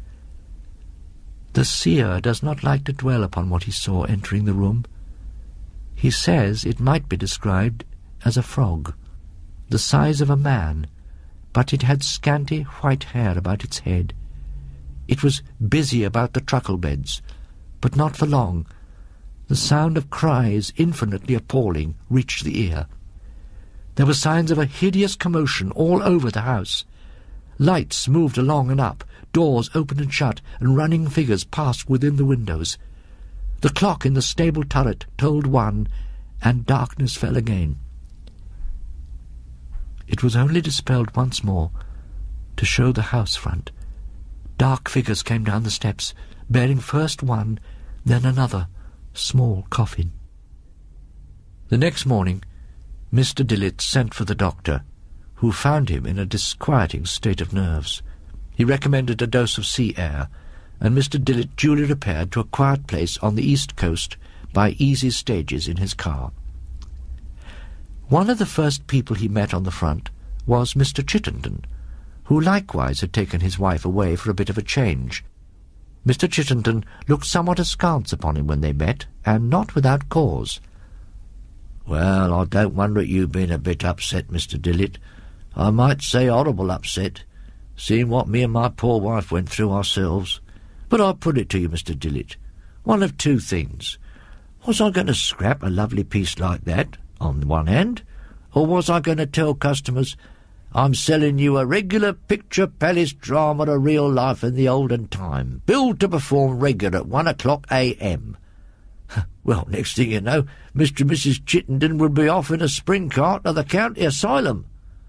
The seer does not like to dwell upon what he saw entering the room. He says it might be described as a frog, the size of a man, but it had scanty white hair about its head. It was busy about the truckle-beds, but not for long. The sound of cries, infinitely appalling, reached the ear. There were signs of a hideous commotion all over the house. Lights moved along and up, doors opened and shut, and running figures passed within the windows. The clock in the stable turret tolled one, and darkness fell again. It was only dispelled once more to show the house front. Dark figures came down the steps, bearing first one, then another small coffin. The next morning, Mister Dillett sent for the doctor, who found him in a disquieting state of nerves. He recommended a dose of sea air, and Mister Dillett duly repaired to a quiet place on the east coast by easy stages in his car. One of the first people he met on the front was Mister Chittenden, who likewise had taken his wife away for a bit of a change. Mister Chittenden looked somewhat askance upon him when they met, and not without cause. "Well, I don't wonder at you being a bit upset, Mister Dillett. I might say horrible upset, seeing what me and my poor wife went through ourselves. But I'll put it to you, Mister Dillett, one of two things. Was I going to scrap a lovely piece like that, on the one hand, or was I going to tell customers, I'm selling you a regular picture palace drama of real life in the olden time, billed to perform regular at one o'clock a m? Well, next thing you know, Mister and Missus Chittenden would be off in a spring cart to the county asylum."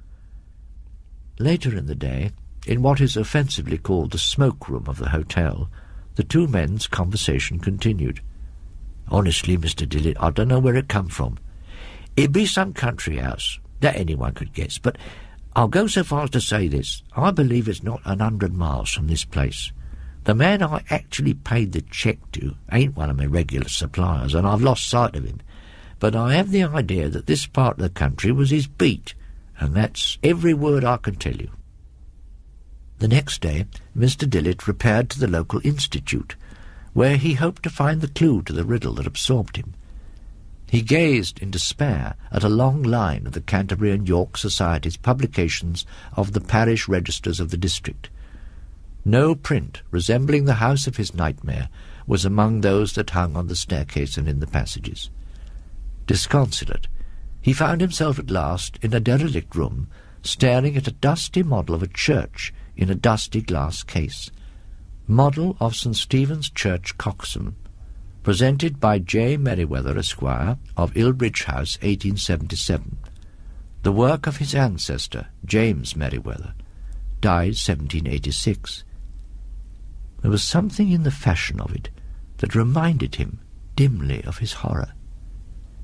Later in the day, in what is offensively called the smoke-room of the hotel, the two men's conversation continued. "Honestly, Mister Dillett, I don't know where it come from. It'd be some country house, that anyone could guess, but I'll go so far as to say this. I believe it's not an hundred miles from this place. The man I actually paid the cheque to ain't one of my regular suppliers, and I've lost sight of him. But I have the idea that this part of the country was his beat, and that's every word I can tell you." The next day, Mister Dillett repaired to the local institute, where he hoped to find the clue to the riddle that absorbed him. He gazed in despair at a long line of the Canterbury and York Society's publications of the parish registers of the district. No print resembling the house of his nightmare was among those that hung on the staircase and in the passages. Disconsolate, he found himself at last in a derelict room, staring at a dusty model of a church in a dusty glass case. Model of Saint Stephen's Church, Coxham, presented by J. Merriweather, Esquire, of Ilbridge House, eighteen seventy-seven. The work of his ancestor, James Merriweather, died seventeen eighty-six. There was something in the fashion of it that reminded him dimly of his horror.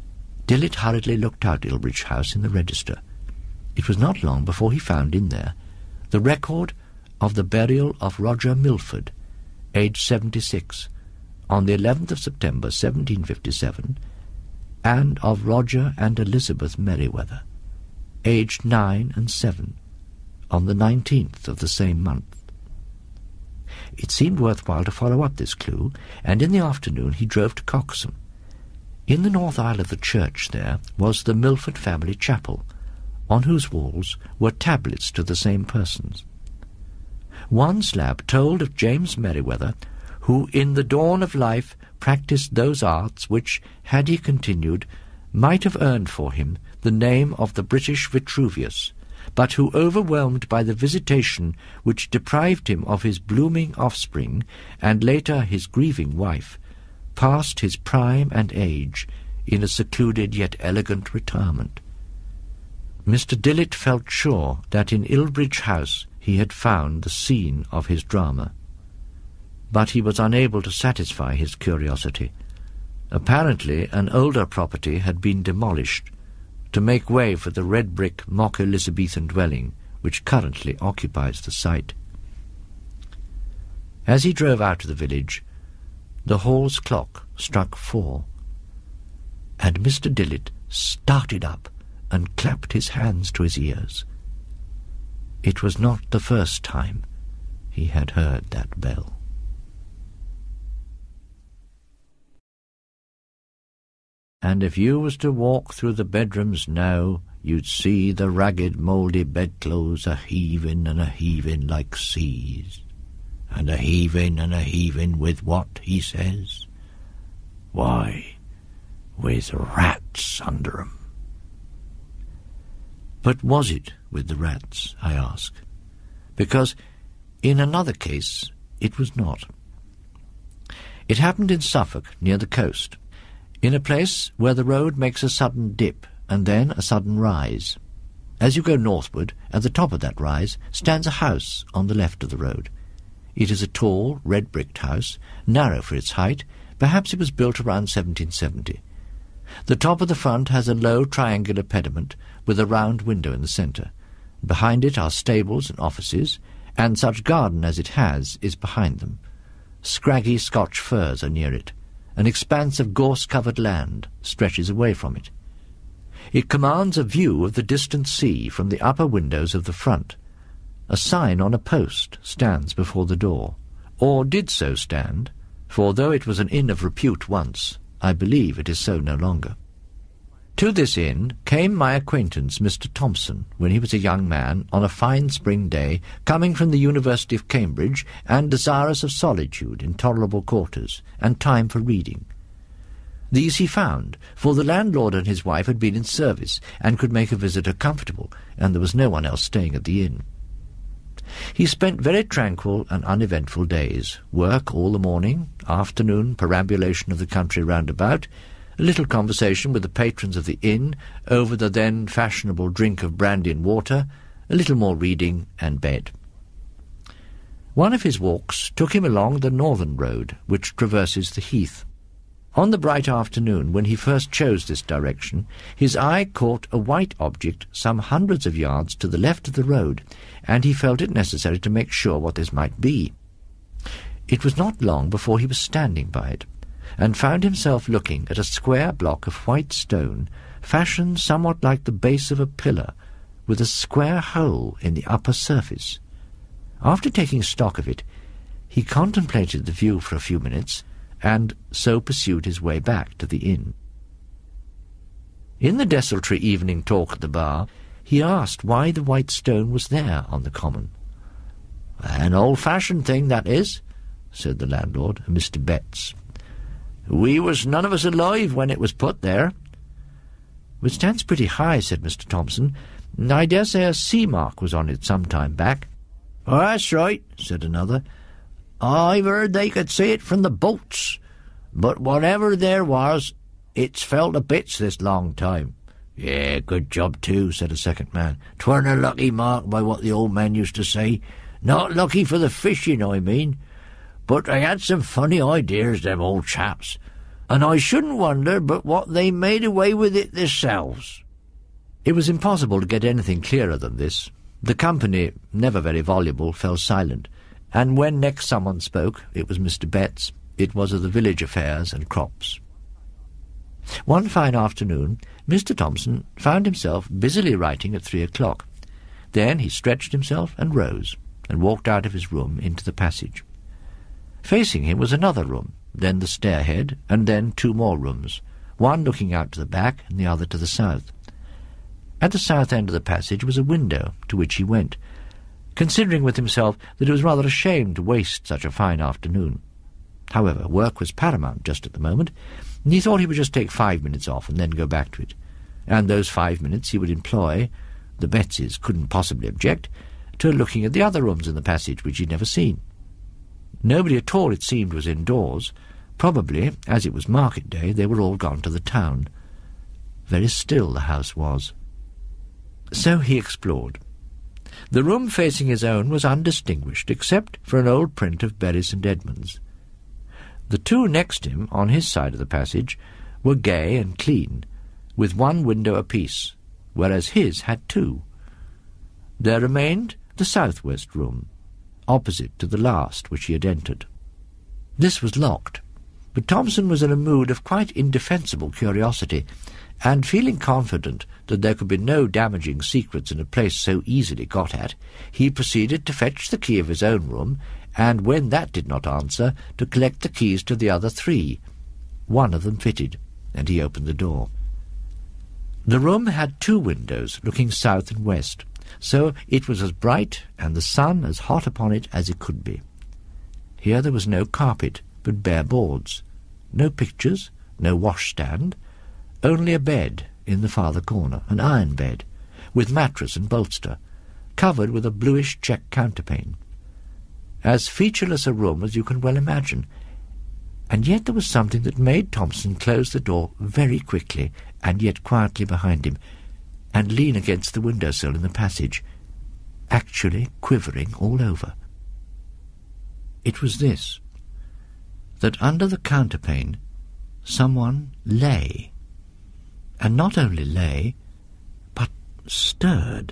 Dillett hurriedly looked out Ilbridge House in the register. It was not long before he found in there the record of the burial of Roger Milford, aged seventy-six, on the eleventh of September, seventeen fifty-seven, and of Roger and Elizabeth Merryweather, aged nine and seven, on the nineteenth of the same month. It seemed worthwhile to follow up this clue, and in the afternoon he drove to Coxham. In the north aisle of the church there was the Milford family chapel, on whose walls were tablets to the same persons. One slab told of James Merryweather, who in the dawn of life practised those arts which, had he continued, might have earned for him the name of the British Vitruvius, but who, overwhelmed by the visitation which deprived him of his blooming offspring, and later his grieving wife, passed his prime and age in a secluded yet elegant retirement. Mister Dillett felt sure that in Ilbridge House he had found the scene of his drama. But he was unable to satisfy his curiosity. Apparently an older property had been demolished to make way for the red-brick mock-Elizabethan dwelling which currently occupies the site. As he drove out of the village, the hall's clock struck four, and Mister Dillett started up and clapped his hands to his ears. It was not the first time he had heard that bell. And if you was to walk through the bedrooms now, you'd see the ragged mouldy bedclothes a-heaving and a-heaving like seas, and a-heaving and a-heaving with what, he says? Why, with rats under 'em. But was it with the rats, I ask? Because in another case it was not. It happened in Suffolk, near the coast, in a place where the road makes a sudden dip and then a sudden rise. As you go northward, at the top of that rise stands a house on the left of the road. It is a tall, red-bricked house, narrow for its height. Perhaps it was built around seventeen seventy. The top of the front has a low triangular pediment with a round window in the centre. Behind it are stables and offices, and such garden as it has is behind them. Scraggy Scotch firs are near it. An expanse of gorse-covered land stretches away from it. It commands a view of the distant sea from the upper windows of the front. A sign on a post stands before the door, or did so stand, for though it was an inn of repute once, I believe it is so no longer. To this inn came my acquaintance Mister Thompson, when he was a young man, on a fine spring day, coming from the University of Cambridge, and desirous of solitude in tolerable quarters, and time for reading. These he found, for the landlord and his wife had been in service, and could make a visitor comfortable, and there was no one else staying at the inn. He spent very tranquil and uneventful days, work all the morning, afternoon perambulation of the country round about, a little conversation with the patrons of the inn over the then fashionable drink of brandy and water, a little more reading, and bed. One of his walks took him along the northern road, which traverses the heath. On the bright afternoon, when he first chose this direction, his eye caught a white object some hundreds of yards to the left of the road, and he felt it necessary to make sure what this might be. It was not long before he was standing by it, and found himself looking at a square block of white stone, fashioned somewhat like the base of a pillar, with a square hole in the upper surface. After taking stock of it, he contemplated the view for a few minutes, and so pursued his way back to the inn. In the desultory evening talk at the bar, he asked why the white stone was there on the common. "An old-fashioned thing, that is," said the landlord, Mister Betts. "We was none of us alive when it was put there." "It stands pretty high," said Mister Thompson. "I dare say a sea mark was on it some time back." "Oh, that's right," said another. "I've heard they could see it from the boats. But whatever there was, it's fell to bits this long time." "Yeah, good job too," said a second man. "'Tweren't a lucky mark by what the old man used to say. Not lucky for the fishing, I mean. But they had some funny ideas, them old chaps. and I shouldn't wonder but what they made away with it themselves." It was impossible to get anything clearer than this. The company, never very voluble, fell silent, and when next someone spoke, it was Mister Betts. It was of the village affairs and crops. One fine afternoon, Mister Thompson found himself busily writing at three o'clock. Then he stretched himself and rose, and walked out of his room into the passage. Facing him was another room, then the stairhead, and then two more rooms, one looking out to the back and the other to the south. At the south end of the passage was a window, to which he went, considering with himself that it was rather a shame to waste such a fine afternoon. However, work was paramount just at the moment, and he thought he would just take five minutes off and then go back to it. And those five minutes he would employ, the Bettses couldn't possibly object, to looking at the other rooms in the passage which he'd never seen. Nobody at all, it seemed, was indoors. Probably, as it was market day, they were all gone to the town. Very still the house was. So he explored. The room facing his own was undistinguished, except for an old print of Bury St Edmunds. The two next him, on his side of the passage, were gay and clean, with one window apiece, whereas his had two. There remained the southwest room, opposite to the last which he had entered. This was locked, but Thompson was in a mood of quite indefensible curiosity, and feeling confident that there could be no damaging secrets in a place so easily got at, he proceeded to fetch the key of his own room, and when that did not answer, to collect the keys to the other three. One of them fitted, and he opened the door. The room had two windows looking south and west, so it was as bright and the sun as hot upon it as it could be. Here there was no carpet, but bare boards, no pictures, no washstand, only a bed in the farther corner, an iron bed, with mattress and bolster, covered with a bluish check counterpane. As featureless a room as you can well imagine, and yet there was something that made Thompson close the door very quickly and yet quietly behind him, and lean against the window-sill in the passage, actually quivering all over. It was this, that under the counterpane someone lay, and not only lay, but stirred.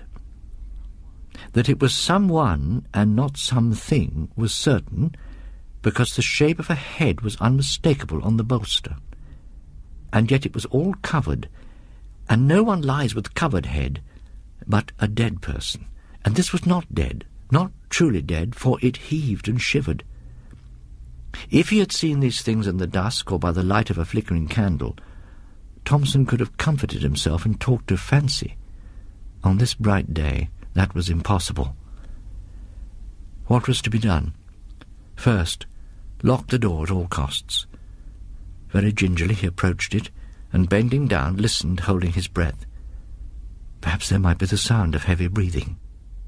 That it was someone and not something was certain, because the shape of a head was unmistakable on the bolster, and yet it was all covered, and no one lies with covered head but a dead person, and this was not dead, not truly dead, for it heaved and shivered. If he had seen these things in the dusk or by the light of a flickering candle, Thompson could have comforted himself and talked of fancy. On this bright day, that was impossible. What was to be done? First, lock the door at all costs. Very gingerly he approached it, and bending down, listened, holding his breath. Perhaps there might be the sound of heavy breathing.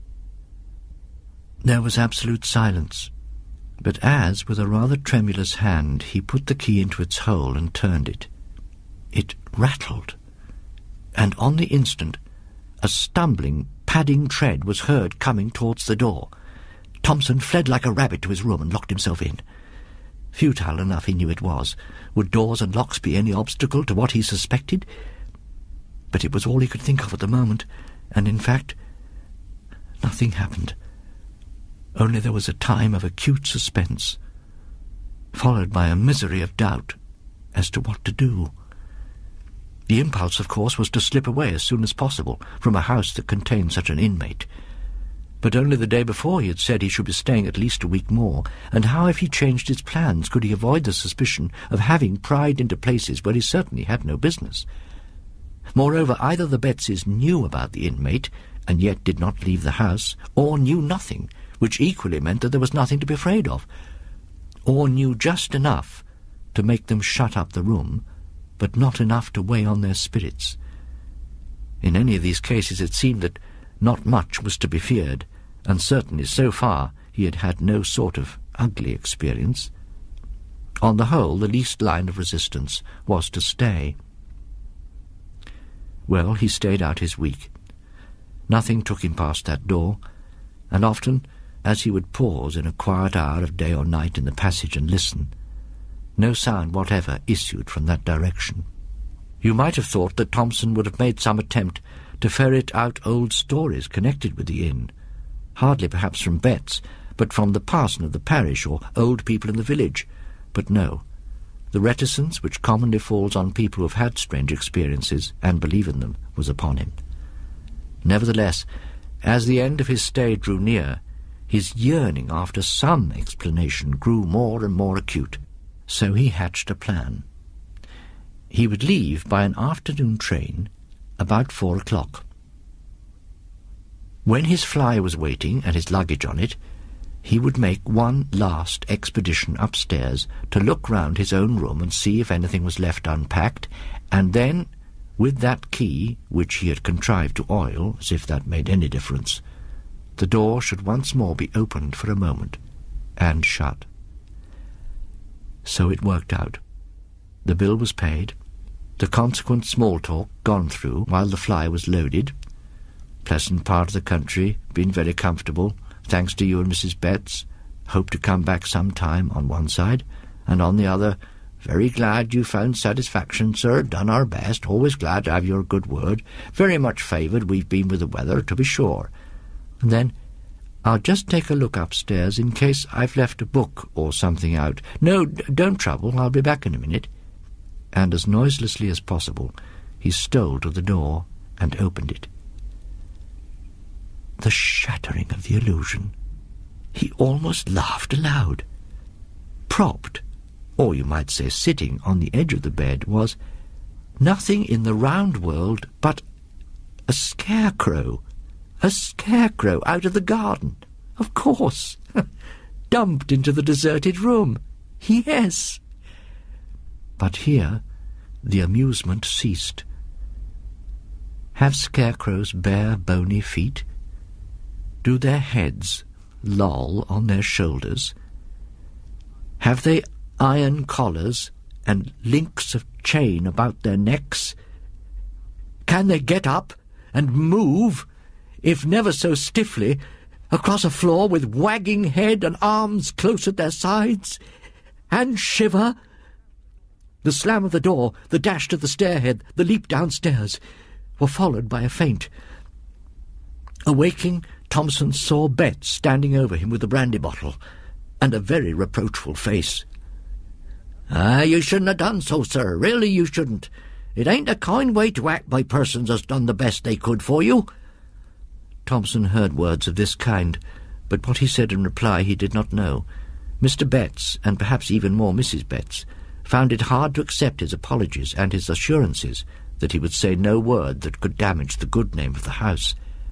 There was absolute silence, but as, with a rather tremulous hand, he put the key into its hole and turned it, it rattled, and on the instant a stumbling, padding tread was heard coming towards the door. Thompson fled like a rabbit to his room and locked himself in. Futile enough he knew it was. Would doors and locks be any obstacle to what he suspected? But it was all he could think of at the moment, and in fact nothing happened. Only there was a time of acute suspense, followed by a misery of doubt as to what to do. The impulse, of course, was to slip away as soon as possible from a house that contained such an inmate. But only the day before he had said he should be staying at least a week more, and how, if he changed his plans, could he avoid the suspicion of having pried into places where he certainly had no business? Moreover, either the Bettses knew about the inmate, and yet did not leave the house, or knew nothing, which equally meant that there was nothing to be afraid of, or knew just enough to make them shut up the room, but not enough to weigh on their spirits. In any of these cases it seemed that not much was to be feared, and certainly so far he had had no sort of ugly experience. On the whole, the least line of resistance was to stay. Well, he stayed out his week. Nothing took him past that door, and often, as he would pause in a quiet hour of day or night in the passage and listen, No sound whatever issued from that direction. You might have thought that Thompson would have made some attempt to ferret out old stories connected with the inn, hardly perhaps from Betts, but from the parson of the parish or old people in the village. But no, the reticence which commonly falls on people who have had strange experiences and believe in them was upon him. Nevertheless, as the end of his stay drew near, his yearning after some explanation grew more and more acute, so he hatched a plan. He would leave by an afternoon train about four o'clock. When his fly was waiting and his luggage on it, he would make one last expedition upstairs to look round his own room and see if anything was left unpacked, and then, with that key, which he had contrived to oil, as if that made any difference, the door should once more be opened for a moment and shut. So it worked out. The bill was paid, the consequent small talk gone through while the fly was loaded. Pleasant part of the country, been very comfortable, thanks to you and Missus Betts. Hope to come back some time, on one side, and on the other, very glad you found satisfaction, sir, done our best, always glad to have your good word, very much favoured we've been with the weather, to be sure. And then, I'll just take a look upstairs in case I've left a book or something out. No, don't trouble, I'll be back in a minute. And as noiselessly as possible, he stole to the door and opened it. The shattering of the illusion. He almost laughed aloud. Propped, or you might say sitting, on the edge of the bed was nothing in the round world but a scarecrow. A scarecrow out of the garden, of course. Dumped into the deserted room. Yes. But here the amusement ceased. Have scarecrows bare, bony feet? Do their heads loll on their shoulders? Have they iron collars and links of chain about their necks? Can they get up and move, if never so stiffly, across a floor with wagging head and arms close at their sides, and shiver? The slam of the door, the dash to the stairhead, the leap downstairs, were followed by a faint. Awaking, Thompson saw Betts standing over him with a brandy bottle, and a very reproachful face. "Ah, you shouldn't have done so, sir. Really you shouldn't. It ain't a kind way to act by persons as done the best they could for you." Thompson heard words of this kind, but what he said in reply he did not know. Mister Betts, and perhaps even more Missus Betts, found it hard to accept his apologies and his assurances that he would say no word that could damage the good name of the house.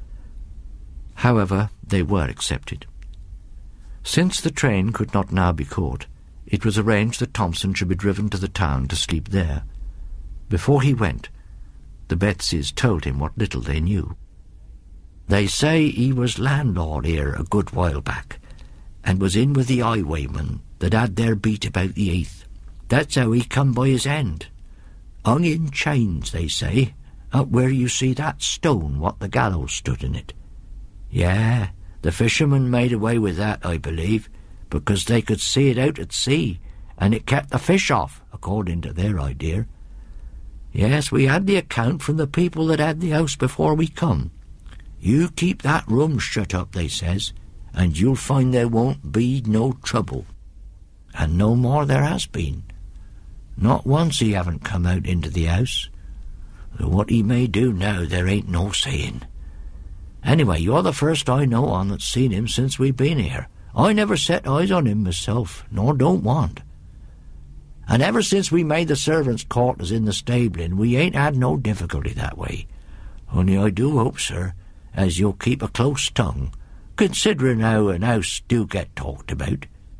However, they were accepted. Since the train could not now be caught, it was arranged that Thompson should be driven to the town to sleep there. Before he went, the Bettses told him what little they knew. They say he was landlord here a good while back, and was in with the highwaymen that had their beat about the Heath. That's how he come by his end. Hung in chains, they say, up where you see that stone what the gallows stood in it. Yeah, the fishermen made away with that, I believe, because they could see it out at sea, and it kept the fish off, according to their idea. Yes, we had the account from the people that had the house before we come. You keep that room shut up, they says, and you'll find there won't be no trouble. And no more there has been. Not once he haven't come out into the house. Though what he may do now there ain't no saying. Anyway, you're the first I know on that's seen him since we've been here. I never set eyes on him myself, nor don't want. And ever since we made the servants' quarters in the stabling, we ain't had no difficulty that way. Only I do hope, sir, as you'll keep a close tongue, considering how an house do get talked about."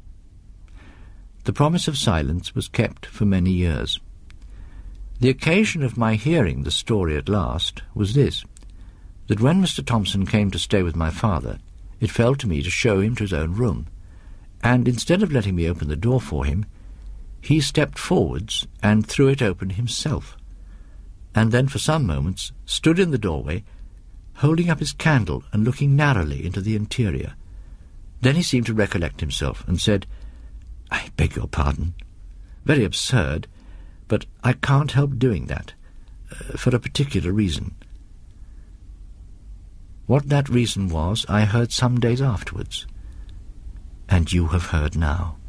The promise of silence was kept for many years. The occasion of my hearing the story at last was this, that when Mister Thompson came to stay with my father, it fell to me to show him to his own room, and instead of letting me open the door for him, he stepped forwards and threw it open himself, and then for some moments stood in the doorway, holding up his candle and looking narrowly into the interior. Then he seemed to recollect himself, and said, "I beg your pardon, Very absurd, but I can't help doing that, uh, for a particular reason. What that reason was, I heard some days afterwards, and you have heard now.